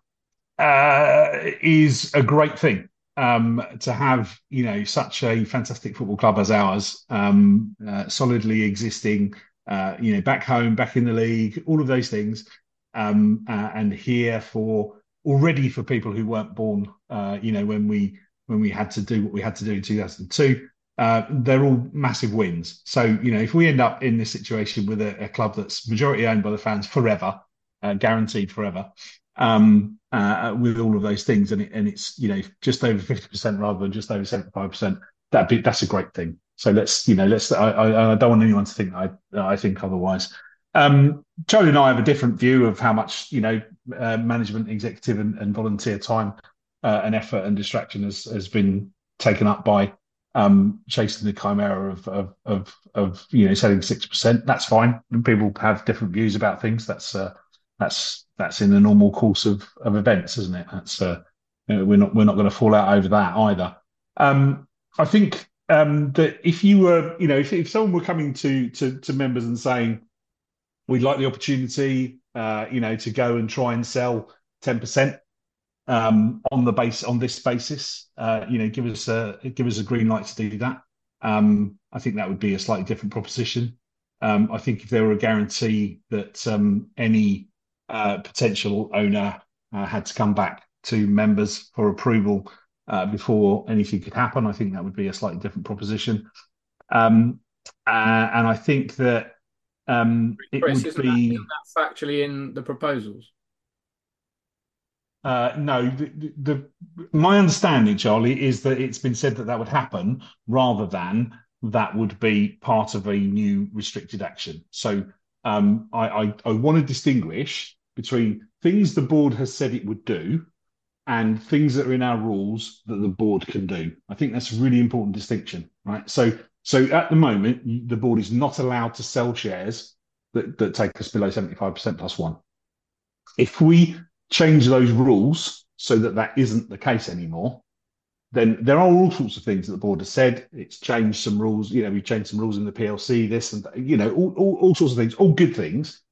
uh, is a great thing. Um, to have you know such a fantastic football club as ours, um, uh, solidly existing, uh, you know, back home, back in the league, all of those things, um, uh, and here for already for people who weren't born, uh, you know, when we when we had to do what we had to do in two thousand two, uh, they're all massive wins. So you know, if we end up in this situation with a, a club that's majority owned by the fans forever, uh, guaranteed forever. Um, uh, with all of those things, and, it, and it's you know just over fifty percent rather than just over seventy-five percent. That be that's a great thing. So let's you know let's. I, I, I don't want anyone to think I I think otherwise. Um, Charlie and I have a different view of how much you know uh, management, executive, and, and volunteer time uh, and effort and distraction has has been taken up by um, chasing the chimera of of of, of you know selling six percent. That's fine. People have different views about things. That's uh, that's that's in the normal course of, of events, isn't it? That's uh, you know, we're not we're not going to fall out over that either. Um, I think um, that if you were, you know, if, if someone were coming to to to members and saying we'd like the opportunity, uh, you know, to go and try and sell ten percent um, on the base on this basis, uh, you know, give us a give us a green light to do that. Um, I think that would be a slightly different proposition. Um, I think if there were a guarantee that um, any Uh, potential owner uh, had to come back to members for approval uh, before anything could happen, I think that would be a slightly different proposition. Um, uh, and I think that um, it Chris, would isn't be that, isn't that factually in the proposals? uh, no. The, the, my understanding, Charlie, is that it's been said that that would happen rather than that would be part of a new restricted action. So um, I, I, I want to distinguish between things the board has said it would do and things that are in our rules that the board can do. I think that's a really important distinction, right? So, so at the moment, the board is not allowed to sell shares that, that take us below seventy-five percent plus one. If we change those rules so that that isn't the case anymore, then there are all sorts of things that the board has said. It's changed some rules. You know, we've changed some rules in the P L C, this and that, you know, all, all, all sorts of things, all good things.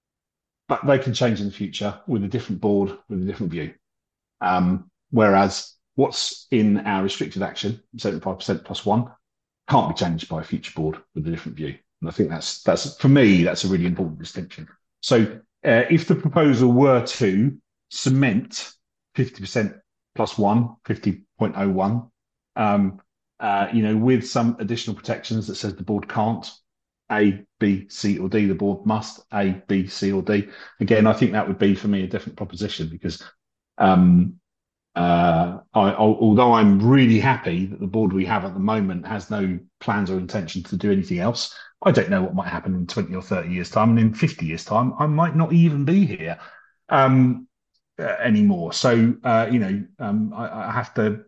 But they can change in the future with a different board, with a different view. Um, whereas what's in our restricted action, seventy-five percent plus one, can't be changed by a future board with a different view. And I think that's, that's for me, that's a really important distinction. So uh, if the proposal were to cement fifty percent plus one, fifty point oh one, um, uh, you know, with some additional protections that says the board can't, A, B, C, or D. The board must A, B, C, or D. Again, I think that would be for me a different proposition because, um, uh, I, although I'm really happy that the board we have at the moment has no plans or intention to do anything else, I don't know what might happen in twenty or thirty years' time, and in fifty years' time, I might not even be here um, uh, anymore. So, uh, you know, um, I, I have to.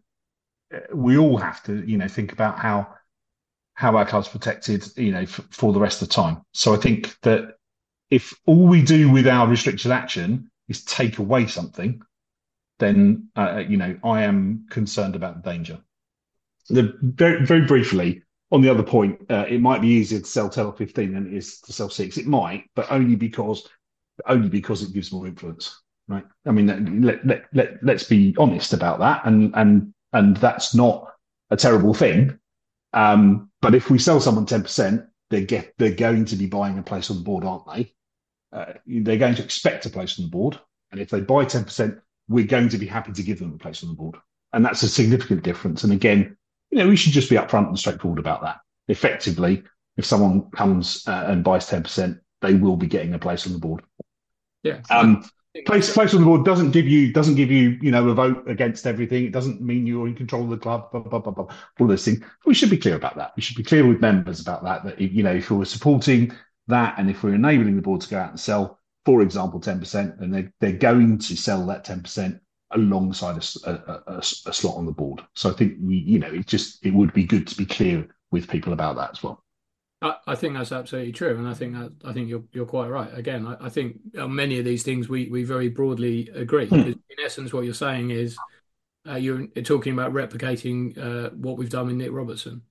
We all have to, you know, think about how. how our club's protected, you know, f- for the rest of the time. So I think that if all we do with our restricted action is take away something, then, uh, you know, I am concerned about the danger. The, very, very briefly, on the other point, uh, it might be easier to sell ten or fifteen than it is to sell six. It might, but only because only because it gives more influence, right? I mean, let, let, let, let's be honest about that. And, and, and that's not a terrible thing. Um, but if we sell someone ten percent, they get, they're going to be buying a place on the board, aren't they? Uh, they're going to expect a place on the board. And if they buy ten percent, we're going to be happy to give them a place on the board. And that's a significant difference. And again, you know, we should just be upfront and straightforward about that. Effectively, if someone comes uh, and buys ten percent, they will be getting a place on the board. Yeah. Um, Place place on the board doesn't give you doesn't give you you know a vote against everything. It doesn't mean you're in control of the club. Blah, blah, blah, blah, all those things. We should be clear about that. We should be clear with members about that. That you know if we're supporting that and if we're enabling the board to go out and sell, for example, ten percent, then they they're going to sell that ten percent alongside a, a, a, a slot on the board. So I think we you know it just it would be good to be clear with people about that as well. I, I think that's absolutely true, and I think that I think you're you're quite right. Again, I, I think on many of these things we we very broadly agree. Hmm. In essence, what you're saying is uh, you're talking about replicating uh, what we've done with Nick Robertson,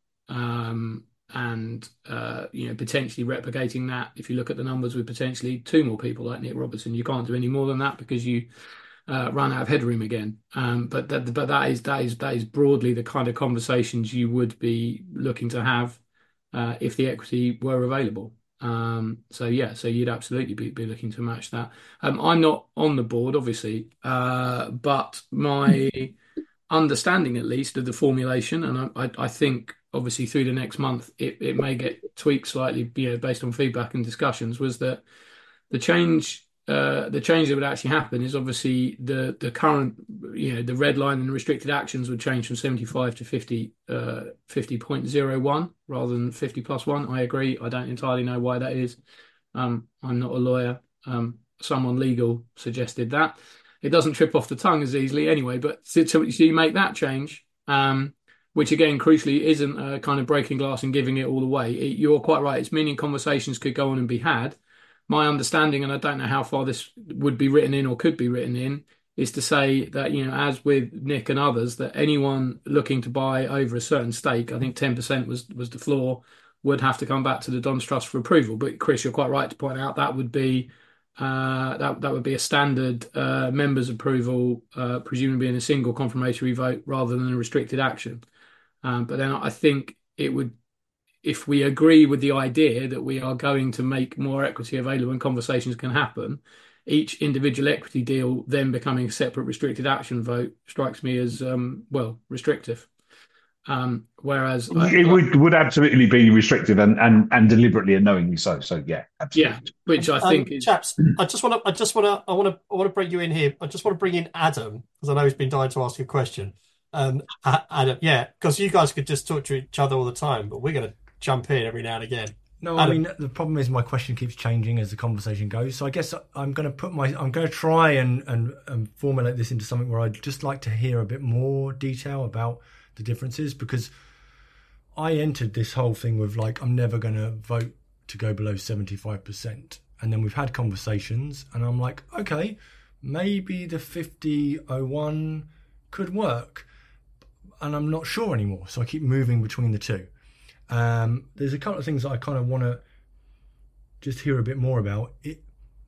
um, and uh, you know potentially replicating that. If you look at the numbers with potentially two more people like Nick Robertson, you can't do any more than that because you uh, run out of headroom again. Um, but that but that is that is that is broadly the kind of conversations you would be looking to have. Uh, if the equity were available. Um, so yeah, so you'd absolutely be, be looking to match that. Um, I'm not on the board, obviously, uh, but my understanding, at least, of the formulation, and I, I, I think obviously through the next month it, it may get tweaked slightly, you know, based on feedback and discussions, was that the change. Uh, the change that would actually happen is obviously the the current, you know, the red line and the restricted actions would change from seventy-five to fifty, uh, fifty point zero one rather than fifty plus one. I agree. I don't entirely know why that is. Um, I'm not a lawyer. Um, someone legal suggested that. It doesn't trip off the tongue as easily anyway, but so, so you make that change, um, which again, crucially, isn't uh, kind of breaking glass and giving it all away. It, you're quite right. It's meaning conversations could go on and be had. My understanding, and I don't know how far this would be written in or could be written in, is to say that, you know, as with Nick and others, that anyone looking to buy over a certain stake, I think ten percent was was the floor, would have to come back to the Dons Trust for approval. But Chris, you're quite right to point out that would be uh, that that would be a standard uh, members' approval, uh, presumably in a single confirmatory vote rather than a restricted action. Um, but then I think it would. If we agree with the idea that we are going to make more equity available and conversations can happen, each individual equity deal then becoming a separate restricted action vote strikes me as, um, well, restrictive. Um, whereas... It I, would would absolutely be restrictive and, and, and deliberately and knowingly so. So, yeah, absolutely. Yeah, which I Um, think is... chaps, I just want to, I just want to, I want to, I want to bring you in here. I just want to bring in Adam because I know he's been dying to ask you a question. Um, A- Adam, yeah, because you guys could just talk to each other all the time, but we're going to jump in every now and again. No, Adam. I mean the problem is my question keeps changing as the conversation goes. So I guess I'm going to put my I'm going to try and, and and formulate this into something where I'd just like to hear a bit more detail about the differences, because I entered this whole thing with like I'm never going to vote to go below seventy-five percent, and then we've had conversations, and I'm like, okay, maybe the fifty oh one could work, and I'm not sure anymore. So I keep moving between the two. Um, there's a couple of things that I kind of want to just hear a bit more about. It,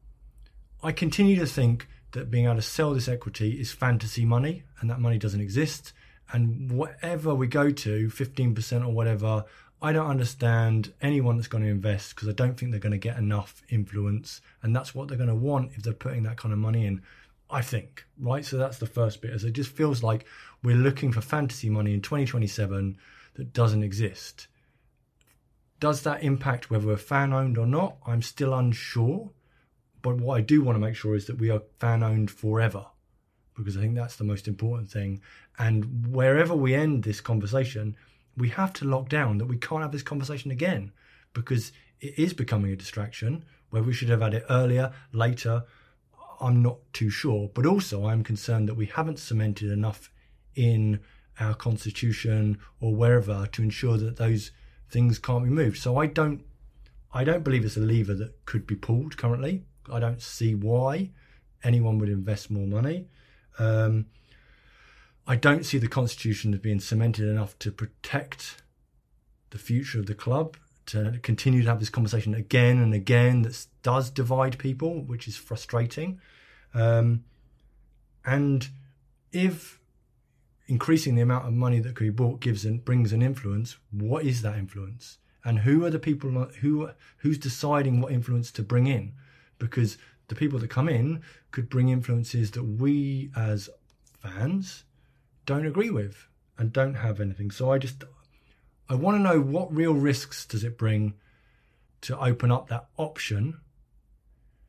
I continue to think that being able to sell this equity is fantasy money, and that money doesn't exist. And whatever we go to, fifteen percent or whatever, I don't understand anyone that's going to invest, because I don't think they're going to get enough influence, and that's what they're going to want if they're putting that kind of money in, I think, right? So that's the first bit. As it just feels like we're looking for fantasy money in twenty twenty-seven that doesn't exist. Does that impact whether we're fan-owned or not? I'm still unsure. But what I do want to make sure is that we are fan-owned forever, because I think that's the most important thing. And wherever we end this conversation, we have to lock down that we can't have this conversation again, because it is becoming a distraction. Whether we should have had it earlier, later, I'm not too sure. But also I'm concerned that we haven't cemented enough in our constitution or wherever to ensure that those things can't be moved. So I don't I don't believe it's a lever that could be pulled currently. I don't see why anyone would invest more money. Um, I don't see the constitution as being cemented enough to protect the future of the club, to continue to have this conversation again and again that does divide people, which is frustrating. Um, and if increasing the amount of money that could be bought gives and brings an influence, what is that influence? And who are the people who who's deciding what influence to bring in? Because the people that come in could bring influences that we as fans don't agree with and don't have anything. So I just I want to know, what real risks does it bring to open up that option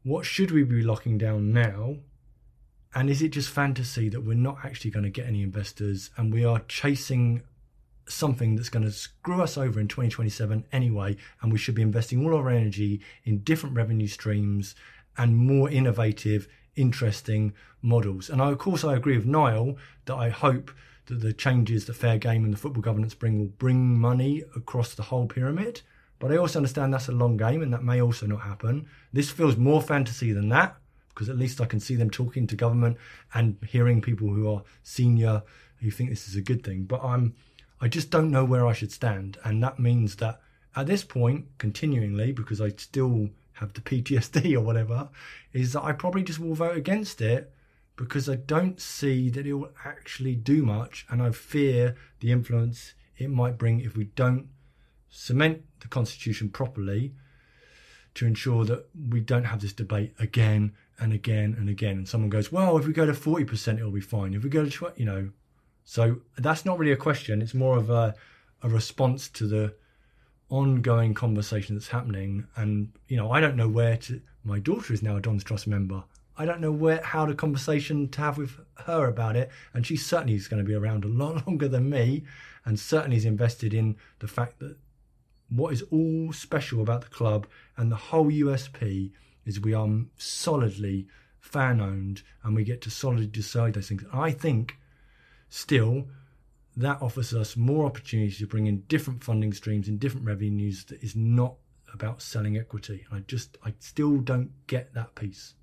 what should we be locking down now? And is it just fantasy that we're not actually going to get any investors and we are chasing something that's going to screw us over in twenty twenty-seven anyway, and we should be investing all our energy in different revenue streams and more innovative, interesting models? And I, of course, I agree with Niall that I hope that the changes that Fair Game and the football governance bring will bring money across the whole pyramid. But I also understand that's a long game and that may also not happen. This feels more fantasy than that, because at least I can see them talking to government and hearing people who are senior who think this is a good thing. But I'm, I just don't know where I should stand. And that means that at this point, continuingly, because I still have the P T S D or whatever, is that I probably just will vote against it because I don't see that it will actually do much. And I fear the influence it might bring if we don't cement the Constitution properly to ensure that we don't have this debate again and again and again. And someone goes, well, if we go to forty percent, it'll be fine. If we go to twenty, you know. So that's not really a question. It's more of a, a response to the ongoing conversation that's happening. And, you know, I don't know where to, my daughter is now a Don's Trust member. I don't know where, how the conversation to have with her about it. And she certainly is going to be around a lot longer than me, and certainly is invested in the fact that what is all special about the club and the whole U S P is we are solidly fan owned and we get to solidly decide those things. I think still that offers us more opportunities to bring in different funding streams and different revenues that is not about selling equity. I just, I still don't get that piece.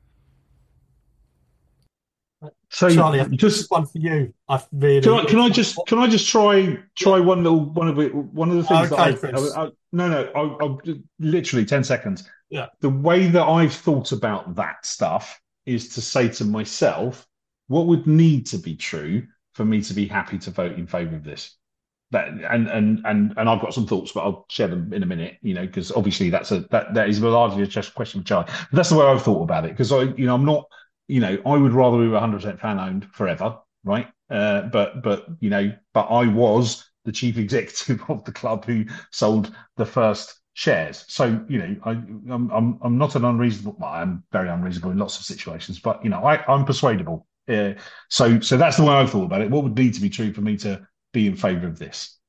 So Charlie, I think just this is one for you. I really can I, can I just can I just try try one little one of it one of the things Okay, that I, Chris. I, I no no I'll, I'll literally ten seconds. Yeah. The way that I've thought about that stuff is to say to myself, what would need to be true for me to be happy to vote in favour of this? That and and and and I've got some thoughts, but I'll share them in a minute. You know, because obviously that's a that that is largely just a question for Charlie. But that's the way I've thought about it, because I you know I'm not. You know, I would rather we were one hundred percent fan owned forever, right? Uh, but, but you know, but I was the chief executive of the club who sold the first shares. So, you know, I, I'm, I'm, I'm not an unreasonable. Well, I'm very unreasonable in lots of situations, but you know, I, I'm persuadable. Uh, so, so that's the way I've thought about it. What would need to be true for me to be in favour of this?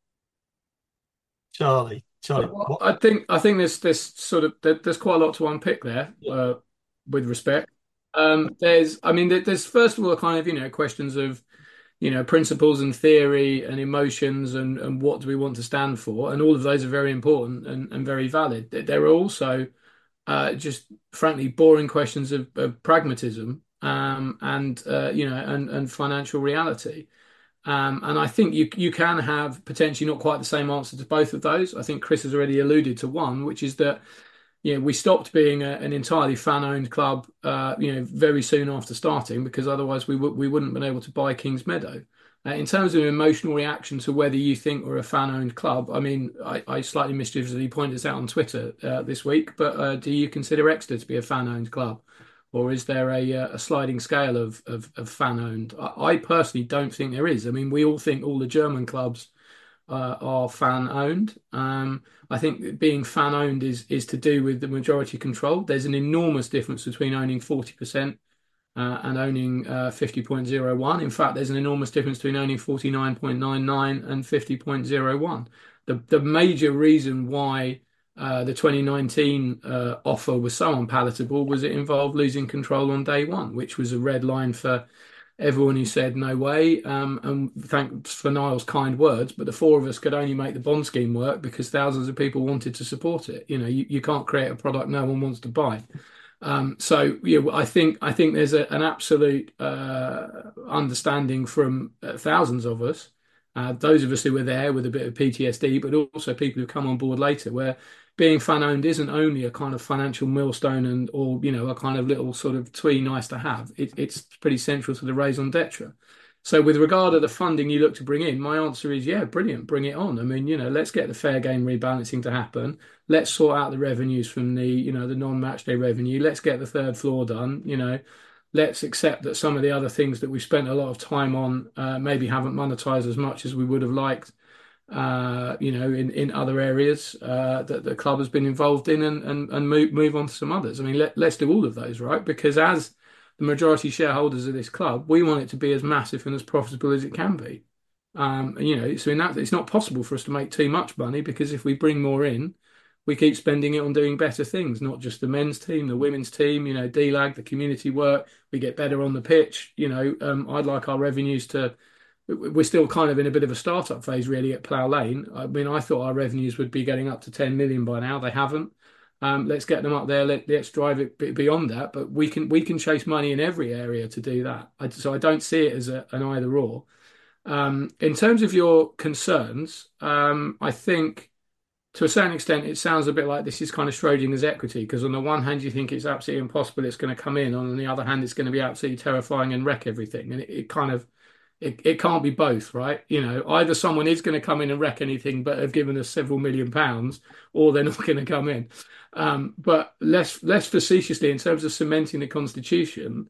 Charlie, Charlie, Well, what? I think I think there's this sort of there, there's quite a lot to unpick there, Yeah. uh, with respect. Um, there's, I mean, there- there's first of all kind of you know questions of you know principles and theory and emotions and and what do we want to stand for, and all of those are very important and, and very valid. There there are also uh, just frankly boring questions of, of pragmatism, um, and uh, you know and and financial reality. Um, and I think you you can have potentially not quite the same answer to both of those. I think Chris has already alluded to one, which is that you know we stopped being a, an entirely fan-owned club, uh, you know, very soon after starting, because otherwise we would we wouldn't have been able to buy Kings Meadow. Uh, in terms of emotional reaction to whether you think we're a fan-owned club, I mean, I, I slightly mischievously pointed this out on Twitter uh, this week, but uh, do you consider Exeter to be a fan-owned club? Or is there a, uh, a sliding scale of, of, of fan-owned? I, I personally don't think there is. I mean, we all think all the German clubs uh, are fan-owned. Um, I think being fan-owned is is to do with the majority control. There's an enormous difference between owning forty percent uh, and owning uh, fifty point zero one. In fact, there's an enormous difference between owning forty-nine point nine nine and fifty point zero one. The, the major reason why Uh, the twenty nineteen uh, offer was so unpalatable was it involved losing control on day one, which was a red line for everyone who said no way. Um, and thanks for Niall's kind words, but the four of us could only make the bond scheme work because thousands of people wanted to support it. You know, you, you can't create a product no one wants to buy. Um, so yeah, I think I think there's a, an absolute uh, understanding from uh, thousands of us. Uh, those of us who were there with a bit of P T S D, but also people who come on board later, where being fan owned isn't only a kind of financial millstone and or you know a kind of little sort of twee nice to have. It, it's pretty central to the raison d'etre. So with regard to the funding you look to bring in, my answer is yeah, brilliant, bring it on. I mean, you know, let's get the fair game rebalancing to happen. Let's sort out the revenues from the you know the non-match day revenue. Let's get the third floor done. You know. Let's accept that some of the other things that we've spent a lot of time on uh, maybe haven't monetized as much as we would have liked. uh, you know, in, in other areas uh, that the club has been involved in, and and, and move move on to some others. I mean, let, let's do all of those, right? Because as the majority shareholders of this club, we want it to be as massive and as profitable as it can be. Um, and, you know, so in that, it's not possible for us to make too much money, because if we bring more in, we keep spending it on doing better things, not just the men's team, the women's team, you know, D LAG, the community work. We get better on the pitch. You know, um, I'd like our revenues to, we're still kind of in a bit of a startup phase really at Plough Lane. I mean, I thought our revenues would be getting up to ten million by now. They haven't. Um, let's get them up there. Let, let's drive it beyond that. But we can we can chase money in every area to do that. I, so I don't see it as a, an either or. Um, in terms of your concerns, um, I think to a certain extent it sounds a bit like this is kind of Schrodinger's equity, because on the one hand you think it's absolutely impossible it's going to come in, on the other hand it's going to be absolutely terrifying and wreck everything, and it, it kind of it, it can't be both, right? You know, either someone is going to come in and wreck anything but have given us several million pounds, or they're not going to come in. Um, but less less facetiously, in terms of cementing the constitution,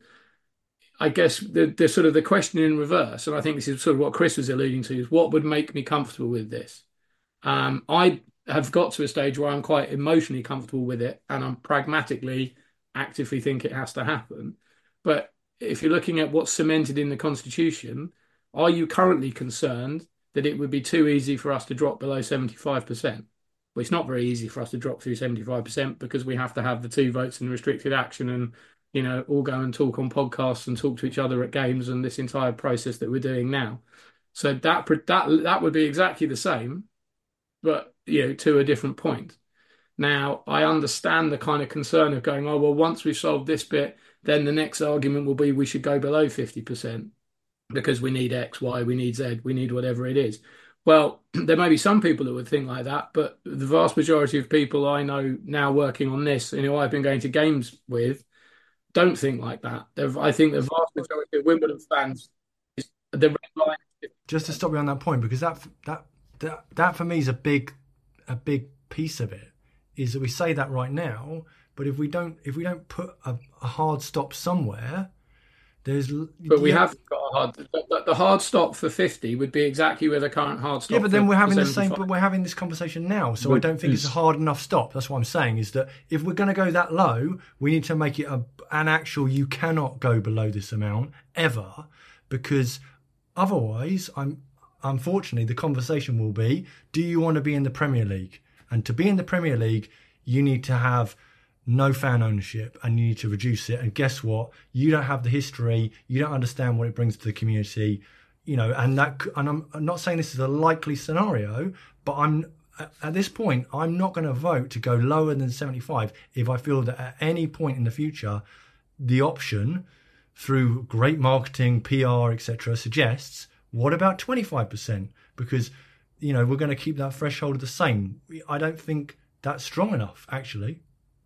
I guess the, the sort of the question in reverse, and I think this is sort of what Chris was alluding to, is what would make me comfortable with this? Um, I have got to a stage where I'm quite emotionally comfortable with it, and I'm pragmatically, actively think it has to happen. But if you're looking at what's cemented in the Constitution, are you currently concerned that it would be too easy for us to drop below seventy-five percent? Well, it's not very easy for us to drop through seventy-five percent, because we have to have the two votes in restricted action and, you know, all go and talk on podcasts and talk to each other at games, and this entire process that we're doing now. So that that that would be exactly the same, but, you know, to a different point. Now, I understand the kind of concern of going, oh, well, once we've solved this bit, then the next argument will be we should go below fifty percent because we need X, Y, we need Z, we need whatever it is. Well, there may be some people that would think like that, but the vast majority of people I know now working on this, and who I've been going to games with, don't think like that. They've, I think the vast majority of Wimbledon fans, is the red line. Just to stop you on that point, because that that that that for me is a big a big piece of it, is that we say that right now, but if we don't if we don't put a, a hard stop somewhere, there's. But we yeah. have got a hard. The, the hard stop for fifty would be exactly where the current hard stop. Yeah, but then for, we're having the same. But we're having this conversation now, so I don't think it's a hard enough stop. That's what I'm saying, is that if we're going to go that low, we need to make it a, an actual. You cannot go below this amount ever, because otherwise, I'm unfortunately the conversation will be: do you want to be in the Premier League? And to be in the Premier League, you need to have no fan ownership, and you need to reduce it. And guess what? You don't have the history. You don't understand what it brings to the community, you know. And that, and I'm, I'm not saying this is a likely scenario, but I'm at this point, I'm not going to vote to go lower than seventy-five if I feel that at any point in the future, the option through great marketing, P R, et cetera, suggests, what about twenty-five percent? Because, you know, we're going to keep that threshold the same. I don't think that's strong enough, actually.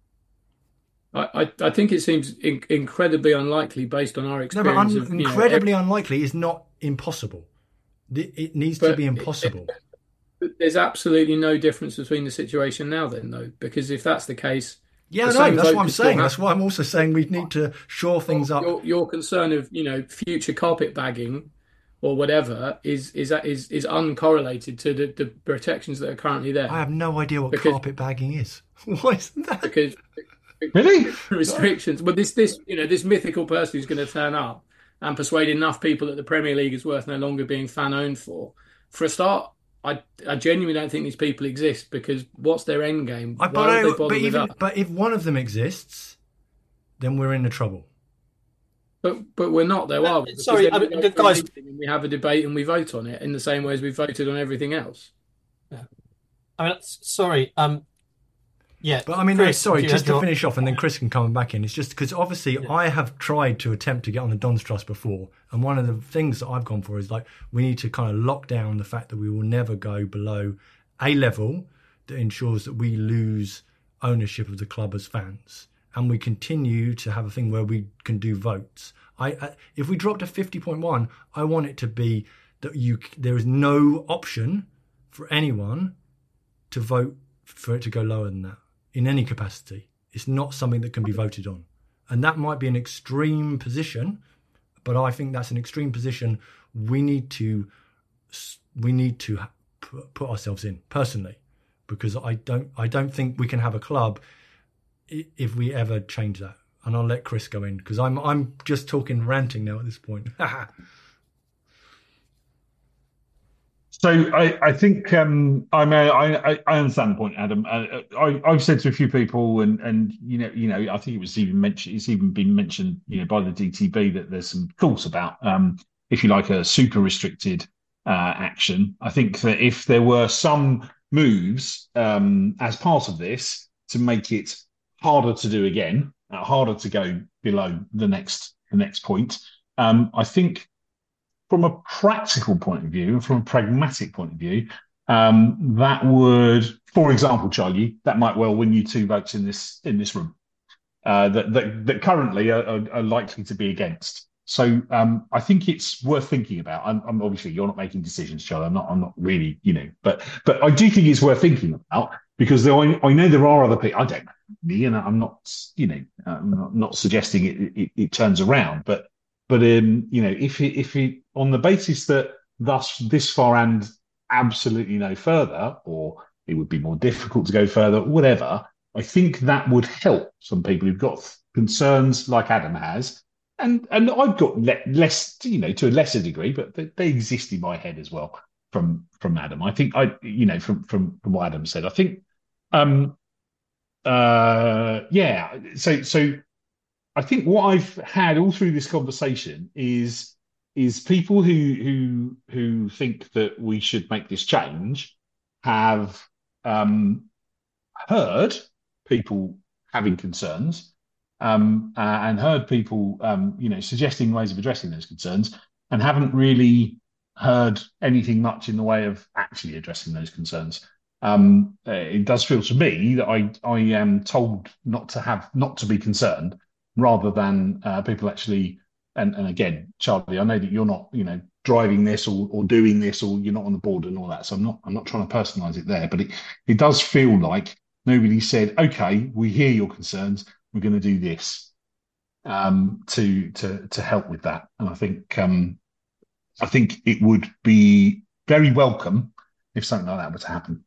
I, I think it seems in, incredibly unlikely based on our experience. No, but un, of, incredibly know, unlikely is not impossible. It needs to be impossible. It, it, there's absolutely no difference between the situation now then, though, because if that's the case... Yeah, no, that's what I'm saying. That's why I'm also saying we need to shore things up. Your, your concern of, you know, future carpet bagging or whatever is is is is uncorrelated to the, the protections that are currently there. I have no idea what because, carpet bagging is. What is that? Because... Really? Restrictions. But this, this, you know, this mythical person who's going to turn up and persuade enough people that the Premier League is worth no longer being fan owned for. For a start, I, I genuinely don't think these people exist, because what's their end game? I, but, I, but, even, but if one of them exists, then we're in the trouble. But but we're not, though, are we? Because sorry, I mean, the guys. We have a debate and we vote on it in the same way as we voted on everything else. Yeah. I mean, sorry. Um. Yeah, but I mean, Chris, sorry, just to your... finish off, and then Chris can come back in. It's just because obviously yeah. I have tried to attempt to get on the Don's Trust before, and one of the things that I've gone for is like we need to kind of lock down the fact that we will never go below a level that ensures that we lose ownership of the club as fans, and we continue to have a thing where we can do votes. I, I if we drop to fifty point one, I want it to be that you there is no option for anyone to vote for it to go lower than that. In any capacity. It's not something that can be voted on. And that might be an extreme position, but I think that's an extreme position we need to we need to put, put ourselves in personally, because I don't I don't think we can have a club if we ever change that. And I'll let Chris go in because I'm I'm just talking ranting now at this point. So I, I think um, I'm a, I, I understand the point, Adam. Uh, I, I've said to a few people, and and you know, you know, I think it was even mentioned. It's even been mentioned, you know, by the D T B that there's some thoughts about, um, if you like, a super restricted uh, action. I think that if there were some moves um, as part of this to make it harder to do again, uh, harder to go below the next the next point, um, I think. From a practical point of view, from a pragmatic point of view, um, that would, for example, Charlie, that might well win you two votes in this in this room uh, that, that that currently are, are, are likely to be against. So um, I think it's worth thinking about. I'm, I'm obviously you're not making decisions, Charlie. I'm not. I'm not really, you know, but but I do think it's worth thinking about because there, I, I know there are other people. I don't know, me, and I'm not, you know, I'm not, not suggesting it, it, it turns around, but. But um, you know, if it, if it, on the basis that thus this far and absolutely no further, or it would be more difficult to go further, whatever, I think that would help some people who've got concerns like Adam has, and and I've got le- less, you know, to a lesser degree, but they, they exist in my head as well from from Adam. I think I, you know, from from from what Adam said, I think, um, uh, yeah, so so. I think what I've had all through this conversation is is people who who who think that we should make this change have um, heard people having concerns um, uh, and heard people um, you know suggesting ways of addressing those concerns and haven't really heard anything much in the way of actually addressing those concerns. Um, uh, it does feel to me that I I am told not to have not to be concerned. Rather than uh, people actually, and, and again, Charlie, I know that you're not, you know, driving this or, or doing this, or you're not on the board and all that. So I'm not, I'm not trying to personalise it there, but it, it does feel like nobody said, okay, we hear your concerns, we're going to do this um, to to to help with that. And I think um, I think it would be very welcome if something like that were to happen.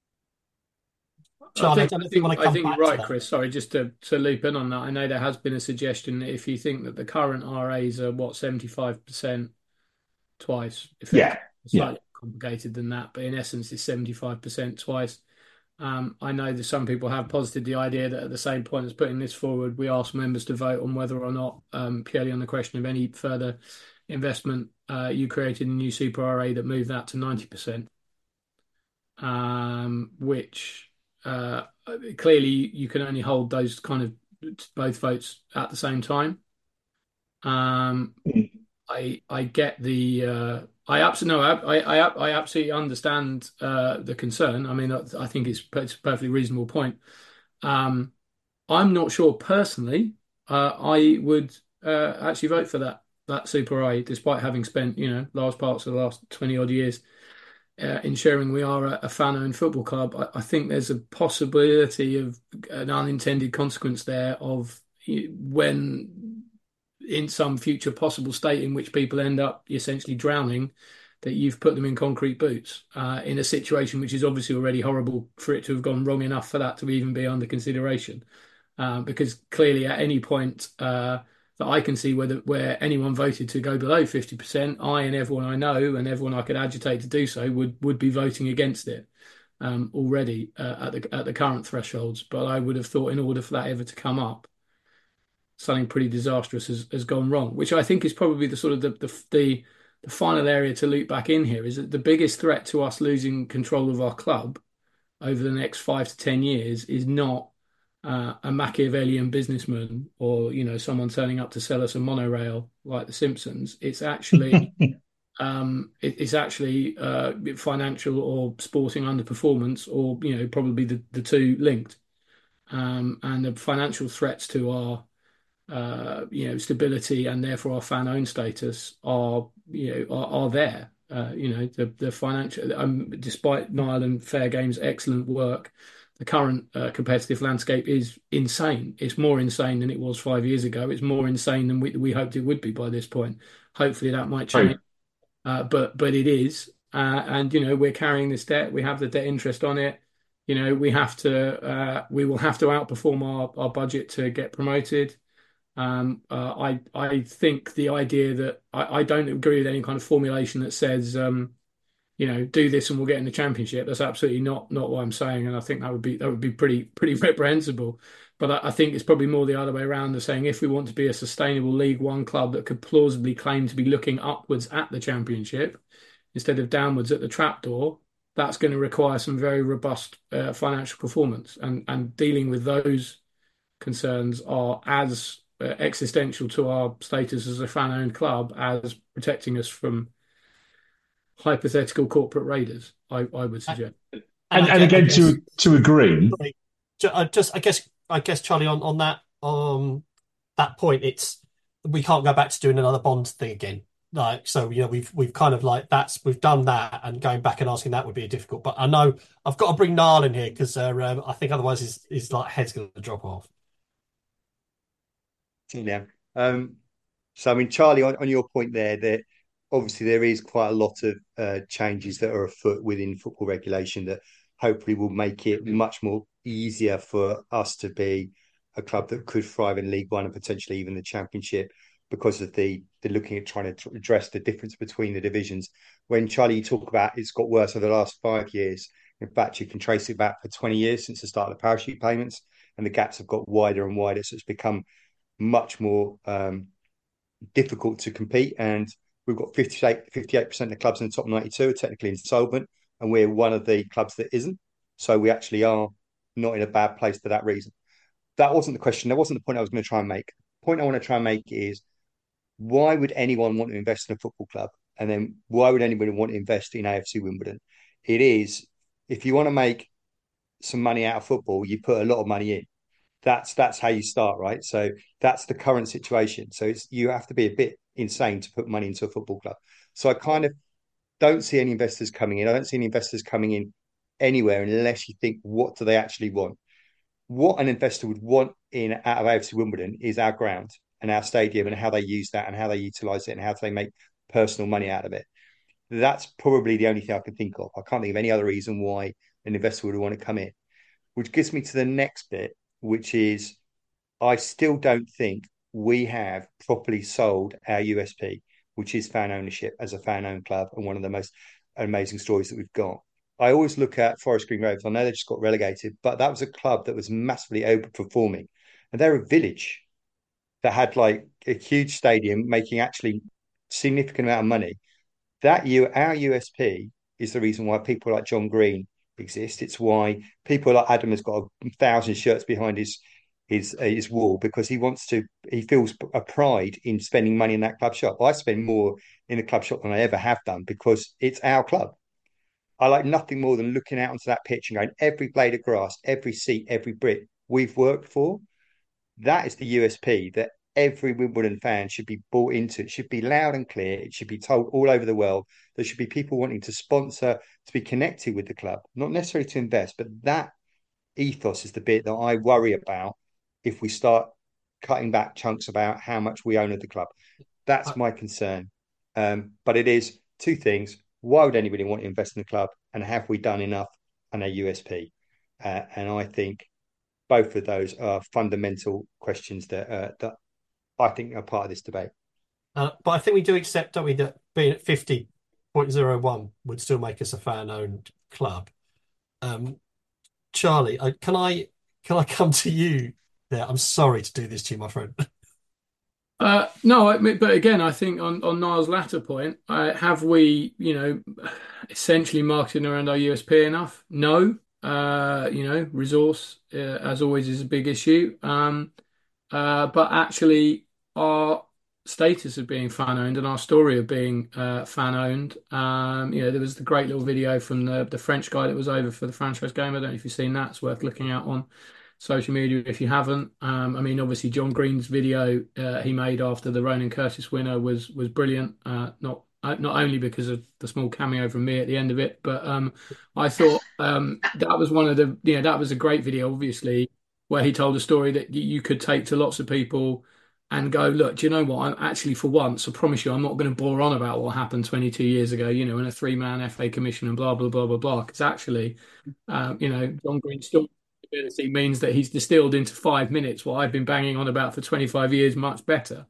Charlie, I I think, don't know I if you think, want to I come think back you're to right, that. Chris. Sorry, just to, to loop in on that. I know there has been a suggestion that if you think that the current R As are, what, seventy-five percent twice, Yeah, effectively, yeah. slightly complicated than that, but in essence, it's seventy-five percent twice. Um, I know that some people have posited the idea that at the same point as putting this forward, we ask members to vote on whether or not, um, purely on the question of any further investment, uh, you created a new super R A that moved that to ninety percent, um, which... Uh, clearly, you can only hold those kind of both votes at the same time. Um, I I get the uh, I absolutely no I, I I absolutely understand uh, the concern. I mean, I, I think it's, it's a perfectly reasonable point. Um, I'm not sure personally. Uh, I would uh, actually vote for that that Super I, despite having spent you know large parts of the last twenty odd years. Uh, ensuring we are a, a fan-owned football club, I, I think there's a possibility of an unintended consequence there of when, in some future possible state in which people end up essentially drowning, that you've put them in concrete boots uh, in a situation which is obviously already horrible for it to have gone wrong enough for that to even be under consideration. Uh, because clearly at any point uh, that I can see whether where anyone voted to go below fifty percent, I and everyone I know and everyone I could agitate to do so would would be voting against it um, already uh, at the at the current thresholds. But I would have thought in order for that ever to come up, something pretty disastrous has, has gone wrong, which I think is probably the sort of the, the the the final area to loop back in here is that the biggest threat to us losing control of our club over the next five to ten years is not Uh, a Machiavellian businessman or you know someone turning up to sell us a monorail like The Simpsons. It's actually um, it, it's actually uh, financial or sporting underperformance, or you know probably the, the two linked. Um, and the financial threats to our uh, you know stability and therefore our fan owned status are you know are, are there. Uh, you know the the financial um, despite Niall and Fair Game's excellent work. The current uh, competitive landscape is insane. It's more insane than it was five years ago. It's more insane than we, we hoped it would be by this point. Hopefully that might change. Uh, but but it is. uh, and you know we're carrying this debt. We have the debt interest on it. You know, we have to uh, we will have to outperform our, our budget to get promoted. Um, uh, I I think the idea that I, I don't agree with any kind of formulation that says um, you know, do this and we'll get in the championship. That's absolutely not not what I'm saying, and I think that would be that would be pretty pretty reprehensible. But I, I think it's probably more the other way around of saying if we want to be a sustainable League One club that could plausibly claim to be looking upwards at the championship instead of downwards at the trapdoor, that's going to require some very robust uh, financial performance, and and dealing with those concerns are as uh, existential to our status as a fan-owned club as protecting us from hypothetical corporate raiders, I, I would suggest. And, And, I and guess, I again, guess, to to agree, sorry, ju- I just, I guess, I guess, Charlie, on on that, um, that point, it's we can't go back to doing another bond thing again. Like, so, you know, we've we've kind of like that's we've done that, and going back and asking that would be difficult. But I know I've got to bring Niall in here because uh, um, I think otherwise his his like head's going to drop off. Yeah. Um, so I mean, Charlie, on, on your point there, that obviously there is quite a lot of uh, changes that are afoot within football regulation that hopefully will make it much more easier for us to be a club that could thrive in League One and potentially even the Championship because of the the looking at trying to address the difference between the divisions. When Charlie, you talk about it's got worse over the last five years. In fact, you can trace it back for twenty years since the start of the parachute payments, and the gaps have got wider and wider. So it's become much more um, difficult to compete. And we've got fifty-eight, fifty-eight percent of the clubs in the top ninety-two are technically insolvent, and we're one of the clubs that isn't. So we actually are not in a bad place for that reason. That wasn't the question. That wasn't the point I was going to try and make. The point I want to try and make is why would anyone want to invest in a football club? And then why would anybody want to invest in A F C Wimbledon? It is, if you want to make some money out of football, you put a lot of money in. That's that's how you start, right? So that's the current situation. So it's you have to be a bit insane to put money into a football club. So I kind of don't see any investors coming in. I don't see any investors coming in anywhere unless you think, what do they actually want? What an investor would want in out of A F C Wimbledon is our ground and our stadium and how they use that and how they utilize it and how they make personal money out of it. That's probably the only thing I can think of. I can't think of any other reason why an investor would want to come in, which gets me to the next bit, which is I still don't think we have properly sold our U S P, which is fan ownership as a fan owned club and one of the most amazing stories that we've got. I always look at Forest Green Rovers. I know they just got relegated, but that was a club that was massively overperforming. And they're a village that had like a huge stadium making actually significant amount of money. That you, our U S P is the reason why people like John Green exist. It's why people like Adam has got a thousand shirts behind his his uh, his wall because he wants to. He feels a pride in spending money in that club shop. I spend more in the club shop than I ever have done because it's our club. I like nothing more than looking out onto that pitch and going, every blade of grass, every seat, every brick we've worked for. That is the U S P that every Wimbledon fan should be bought into. It should be loud and clear. It should be told all over the world. There should be people wanting to sponsor, to be connected with the club, not necessarily to invest, but that ethos is the bit that I worry about if we start cutting back chunks about how much we own of the club. That's my concern. Um, but it is two things. Why would anybody want to invest in the club? And have we done enough on our U S P? Uh, and I think both of those are fundamental questions that uh, that I think are part of this debate. Uh, but I think we do accept, don't we, that being at fifty point zero one would still make us a fan-owned club. Um, Charlie, I, can I can I come to you there? I'm sorry to do this to you, my friend. Uh, no, I mean, but again, I think on, on Niall's latter point, uh, have we, you know, essentially marketed around our U S P enough? No. Uh, you know, resource, uh, as always, is a big issue. Um, uh, but actually, our status of being fan owned and our story of being uh, fan owned, um, you know, there was the great little video from the, the French guy that was over for the franchise game. I don't know if you've seen that. It's worth looking out on social media if you haven't. Um, I mean, obviously, John Green's video uh, he made after the Ronan Curtis winner was was brilliant. Uh, not uh, not only because of the small cameo from me at the end of it, but um, I thought um, that was one of the you know that was a great video, obviously, where he told a story that you could take to lots of people and go, look, do you know what? I'm actually, for once, I promise you, I'm not going to bore on about what happened twenty-two years ago, you know, in a three-man F A commission and blah, blah, blah, blah, blah. Because actually, um, you know, John Green's still ability means that he's distilled into five minutes what I've been banging on about for twenty-five years much better.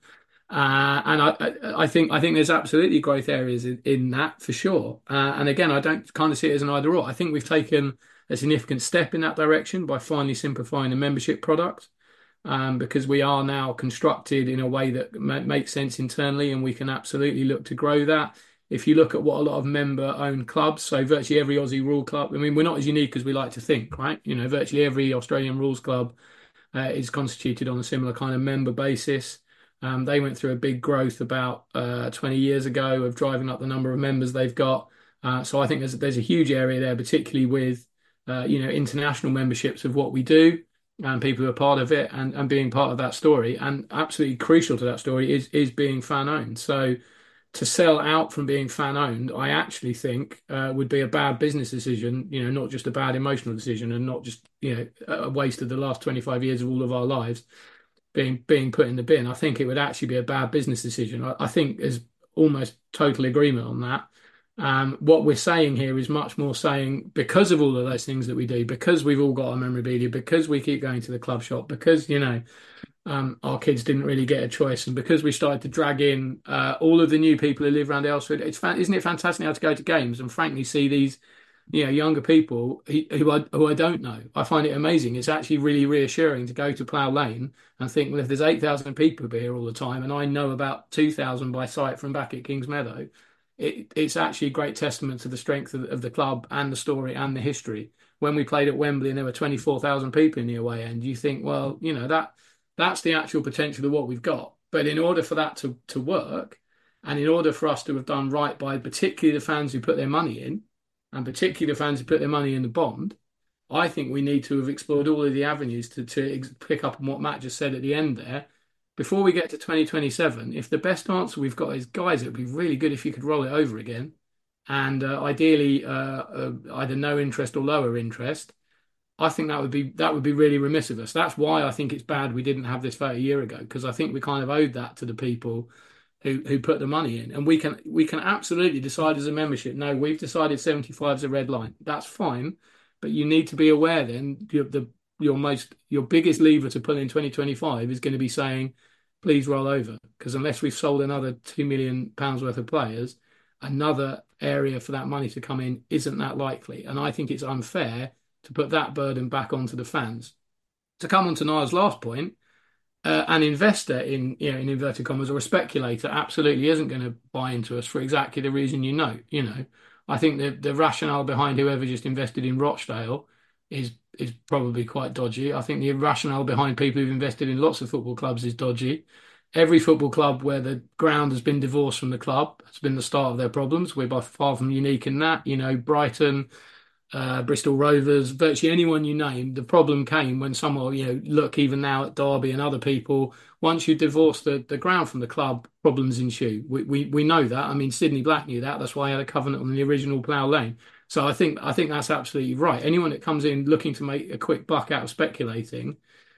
Uh, and I, I, I think I think there's absolutely growth areas in, in that for sure. Uh, and again, I don't kind of see it as an either or. I think we've taken a significant step in that direction by finally simplifying the membership product, um, because we are now constructed in a way that ma- makes sense internally, and we can absolutely look to grow that. If you look at what a lot of member-owned clubs, so virtually every Aussie rule club, I mean, we're not as unique as we like to think, right? You know, virtually every Australian rules club uh, is constituted on a similar kind of member basis. Um, they went through a big growth about uh, twenty years ago of driving up the number of members they've got. Uh, so I think there's there's a huge area there, particularly with uh, you know international memberships of what we do and people who are part of it and, and being part of that story. And absolutely crucial to that story is is being fan owned. So to sell out from being fan owned, I actually think uh, would be a bad business decision. You know, not just a bad emotional decision, and not just you know a waste of the last twenty-five years of all of our lives being being put in the bin. I think it would actually be a bad business decision. I, I think there's almost total agreement on that. Um, what we're saying here is much more saying, because of all of those things that we do, because we've all got our memorabilia, because we keep going to the club shop, because you know um, our kids didn't really get a choice, and because we started to drag in uh, all of the new people who live around Aylesford, it's fan- isn't it fantastic now to go to games and frankly see these you know, younger people who, who I who I don't know. I find it amazing. It's actually really reassuring to go to Plough Lane and think, well, if there's eight thousand people here all the time, and I know about two thousand by sight from back at Kings Meadow, it, it's actually a great testament to the strength of, of the club and the story and the history. When we played at Wembley and there were twenty-four thousand people in the away end, you think, well, you know, that that's the actual potential of what we've got. But in order for that to, to work, and in order for us to have done right by particularly the fans who put their money in, and particularly the fans who put their money in the bond, I think we need to have explored all of the avenues to, to ex- pick up on what Matt just said at the end there. Before we get to twenty twenty-seven, if the best answer we've got is, guys, it would be really good if you could roll it over again, and uh, ideally uh, uh, either no interest or lower interest, I think that would be that would be really remiss of us. That's why I think it's bad we didn't have this vote a year ago, because I think we kind of owed that to the people who who put the money in. And we can we can absolutely decide as a membership, no, we've decided seventy-five is a red line. That's fine, but you need to be aware then your the your most your biggest lever to pull in twenty twenty-five is going to be saying, please roll over, because unless we've sold another two million pounds worth of players, another area for that money to come in isn't that likely. And I think it's unfair to put that burden back onto the fans. To come on to Niall's last point, Uh, an investor in, you know, in inverted commas, or a speculator absolutely isn't going to buy into us for exactly the reason you know. You know, I think the the rationale behind whoever just invested in Rochdale is is probably quite dodgy. I think the rationale behind people who've invested in lots of football clubs is dodgy. Every football club where the ground has been divorced from the club has been the start of their problems. We're by far from unique in that. You know, Brighton, uh, Bristol Rovers, virtually anyone you name, the problem came when someone, you know, look even now at Derby and other people, once you divorce the, the ground from the club, problems ensue. We, we we know that. I mean, Sydney Black knew that. That's why I had a covenant on the original Plough Lane. So I think I think that's absolutely right. Anyone that comes in looking to make a quick buck out of speculating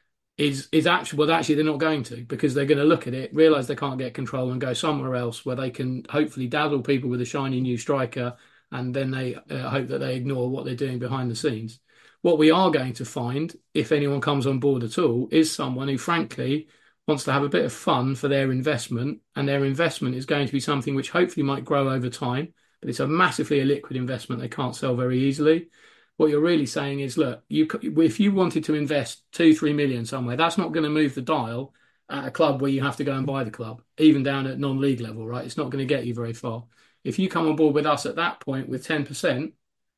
is is actually, well, actually they're not going to, because they're going to look at it, realise they can't get control and go somewhere else where they can hopefully dazzle people with a shiny new striker, and then they uh, hope that they ignore what they're doing behind the scenes. What we are going to find, if anyone comes on board at all, is someone who frankly wants to have a bit of fun for their investment, and their investment is going to be something which hopefully might grow over time, but it's a massively illiquid investment they can't sell very easily. What you're really saying is, look, you if you wanted to invest two, three million somewhere, that's not going to move the dial at a club where you have to go and buy the club, even down at non-league level, right? It's not going to get you very far. If you come on board with us at that point with ten percent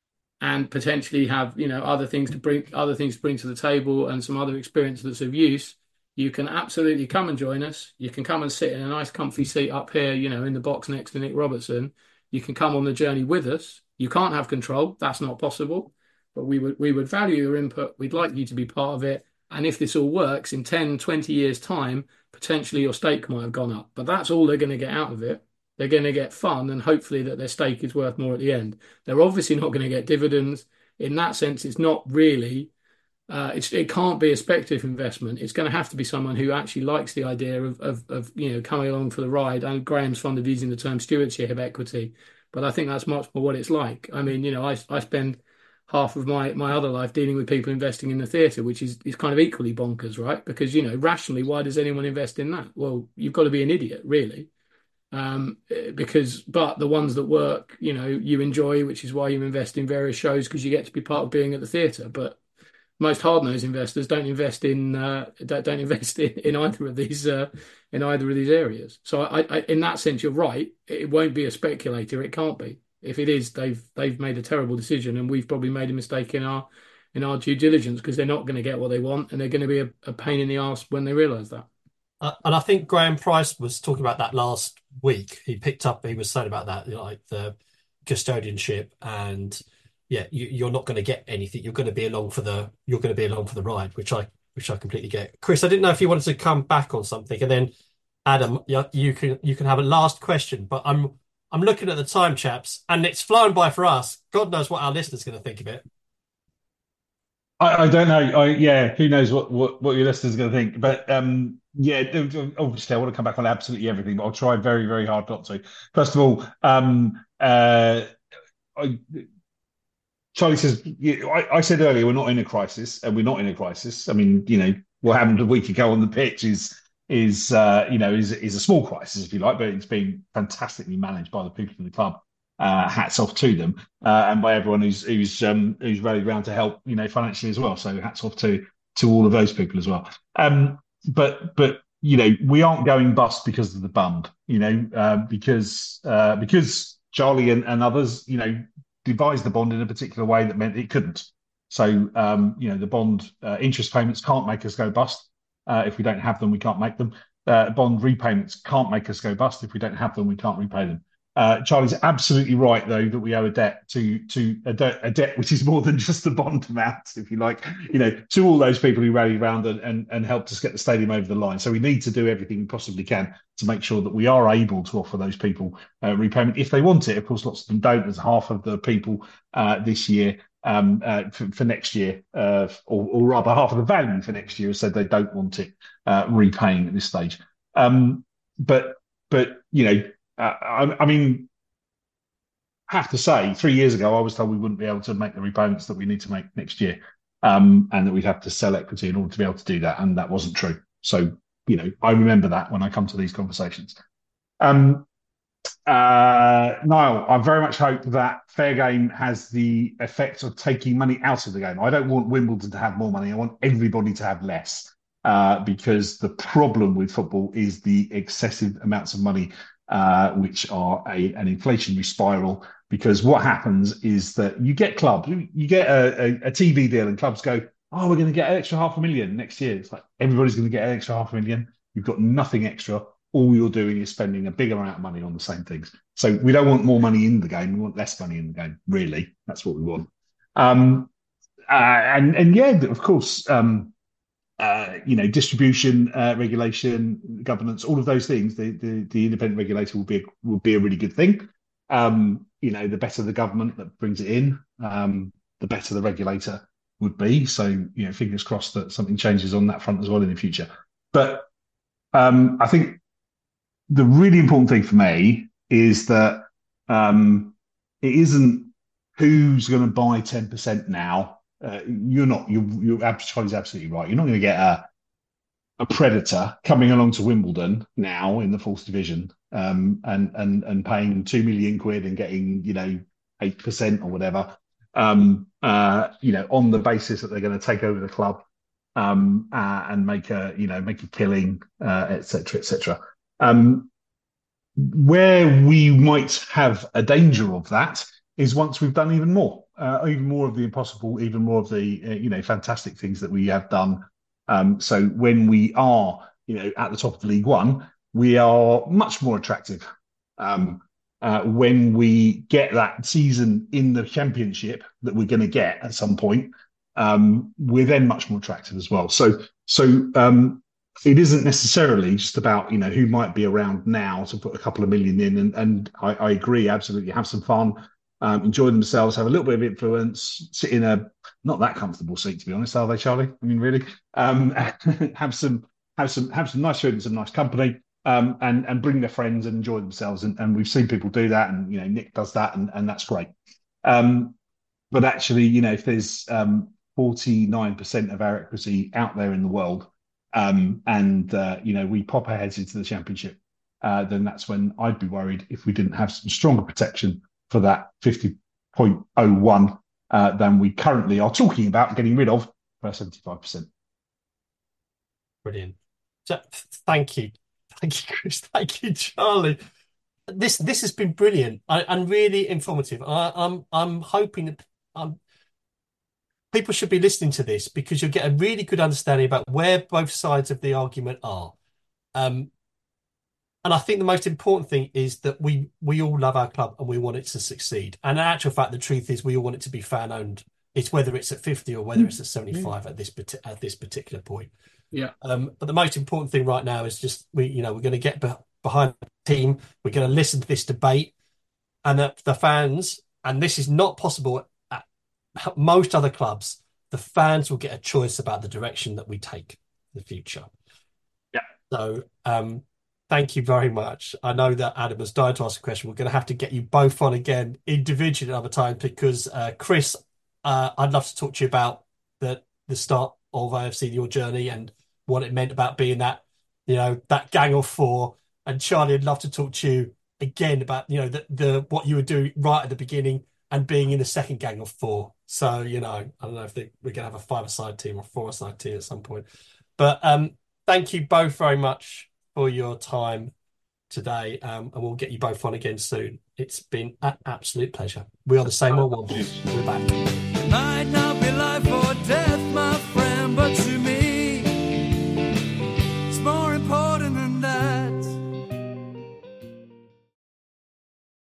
and potentially have, you know, other things to bring, other things to bring to the table and some other experience that's of use, you can absolutely come and join us. You can come and sit in a nice comfy seat up here, you know, in the box next to Nick Robertson. You can come on the journey with us. You can't have control. That's not possible. But we would we would value your input. We'd like you to be part of it. And if this all works in ten, twenty years' time, potentially your stake might have gone up. But that's all they're going to get out of it. They're going to get fun, and hopefully that their stake is worth more at the end. They're obviously not going to get dividends. In that sense, it's not really Uh, it's, it can't be a speculative investment. It's going to have to be someone who actually likes the idea of, of, of you know, coming along for the ride. And Graham's fond of using the term stewardship of equity, but I think that's much more what it's like. I mean, you know, I I spend half of my my other life dealing with people investing in the theatre, which is is kind of equally bonkers, right? Because, you know, rationally, why does anyone invest in that? Well, you've got to be an idiot, really. Um, because, but the ones that work, you know, you enjoy, which is why you invest in various shows because you get to be part of being at the theatre. But most hard-nosed investors don't invest in uh, don't, don't invest in, in either of these uh, in either of these areas. So, I, I, in that sense, you're right. It won't be a speculator. It can't be. If it is, they've they've made a terrible decision, and we've probably made a mistake in our in our due diligence because they're not going to get what they want, and they're going to be a, a pain in the arse when they realise that. Uh, and I think Graham Price was talking about that last week. He picked up, he was saying about that, you know, like the custodianship, and yeah, you, you're not going to get anything. You're going to be along for the you're going to be along for the ride, which I which I completely get. Chris, I didn't know if you wanted to come back on something, and then Adam, you, you can you can have a last question. But I'm I'm looking at the time, chaps, and it's flown by for us. God knows what our listeners are going to think of it. I, I don't know. I, yeah, who knows what, what, what your listeners are going to think. But um, yeah, obviously, I want to come back on absolutely everything, but I'll try very, very hard not to. First of all, um, uh, I, Charlie says, yeah, I, I said earlier, we're not in a crisis, and we're not in a crisis. I mean, you know, what happened a week ago on the pitch is, is uh, you know, is, is a small crisis, if you like, but it's been fantastically managed by the people in the club. Uh, hats off to them, uh, and by everyone who's who's um, who's rallied around to help, you know, financially as well. So hats off to to all of those people as well. Um, but but you know, we aren't going bust because of the bund, you know, uh, because uh, because Charlie and, and others, you know, devised the bond in a particular way that meant it couldn't. So um, you know, the bond uh, interest payments can't make us go bust. Uh, if we don't have them, we can't make them. Uh, bond repayments can't make us go bust. If we don't have them, we can't repay them. Uh, Charlie's absolutely right, though, that we owe a debt to to a, de- a debt which is more than just the bond amount, if you like, you know, to all those people who rallied around and, and, and helped us get the stadium over the line. So we need to do everything we possibly can to make sure that we are able to offer those people uh, repayment if they want it. Of course, lots of them don't, as half of the people uh, this year um, uh, for, for next year, uh, or, or rather half of the value for next year, has said they don't want it uh, repaying at this stage. Um, but but you know. Uh, I, I mean, I have to say, three years ago, I was told we wouldn't be able to make the repayments that we need to make next year, um, and that we'd have to sell equity in order to be able to do that, and that wasn't true. So, you know, I remember that when I come to these conversations. Um, uh, Niall, I very much hope that fair game has the effect of taking money out of the game. I don't want Wimbledon to have more money. I want everybody to have less, uh, because the problem with football is the excessive amounts of money Uh, which are a, an inflationary spiral. Because what happens is that you get clubs, you, you get a, a, a T V deal, and clubs go, "Oh, we're going to get an extra half a million next year." It's like everybody's going to get an extra half a million. You've got nothing extra. All you're doing is spending a big amount of money on the same things. So we don't want more money in the game. We want less money in the game. Really, that's what we want. Um, uh, and and yeah, of course. Um, Uh, you know, distribution, uh, regulation, governance, all of those things. The, the the independent regulator will be a, will be a really good thing. Um, you know, the better the government that brings it in, um, the better the regulator would be. So, you know, fingers crossed that something changes on that front as well in the future. But um, I think the really important thing for me is that um, it isn't who's going to buy ten percent now. Uh, you're not. You're, you're Charlie's absolutely right. You're not going to get a a predator coming along to Wimbledon now in the fourth division, um, and and and paying two million quid and getting, you know, eight percent or whatever, um, uh, you know, on the basis that they're going to take over the club, um, uh, and make a you know make a killing, uh, et cetera, et cetera. Um, where we might have a danger of that is once we've done even more. Uh, even more of the impossible, even more of the uh, you know fantastic things that we have done. Um, so when we are you know at the top of the League One, we are much more attractive. Um, uh, when we get that season in the Championship that we're going to get at some point, um, we're then much more attractive as well. So so um, it isn't necessarily just about you know who might be around now to put a couple of million in. And, and I, I agree, absolutely, have some fun. Um, enjoy themselves, have a little bit of influence, sit in a not that comfortable seat, to be honest, are they, Charlie? I mean, really, um, have some have some have some nice food and some nice company, um, and and bring their friends and enjoy themselves. And, and we've seen people do that, and you know, Nick does that, and, and that's great. Um, but actually, you know, if there's um, forty-nine percent of our equity out there in the world, um, and uh, you know, we pop our heads into the championship, uh, then that's when I'd be worried if we didn't have some stronger protection for that fifty point oh one uh, than we currently are talking about getting rid of for seventy-five percent. Brilliant. So, thank you. Thank you, Chris. Thank you, Charlie. This this has been brilliant and, and really informative. I, I'm I'm hoping that um, people should be listening to this because you'll get a really good understanding about where both sides of the argument are. Um, and I think the most important thing is that we we all love our club and we want it to succeed. And in actual fact, the truth is we all want it to be fan owned. It's whether it's at fifty or whether it's at seventy-five at this at this particular point. Yeah. Um, but the most important thing right now is just we, you know, we're going to get be- behind the team. We're going to listen to this debate, and the, the fans. And this is not possible at most other clubs. The fans will get a choice about the direction that we take in the future. Yeah. So, um, thank you very much. I know that Adam has died to ask a question. We're going to have to get you both on again individually another time because uh, Chris, uh, I'd love to talk to you about the the start of A F C, your journey, and what it meant about being that, you know, that gang of four. And Charlie, I'd love to talk to you again about, you know, the, the what you were doing right at the beginning and being in the second gang of four. So, you know, I don't know if they, we're going to have a five-a-side team or four-a-side team at some point. But um, thank you both very much for your time today. Um, and we'll get you both on again soon. It's been an absolute pleasure. We are the same old ones. We're back. It might not be life or death, my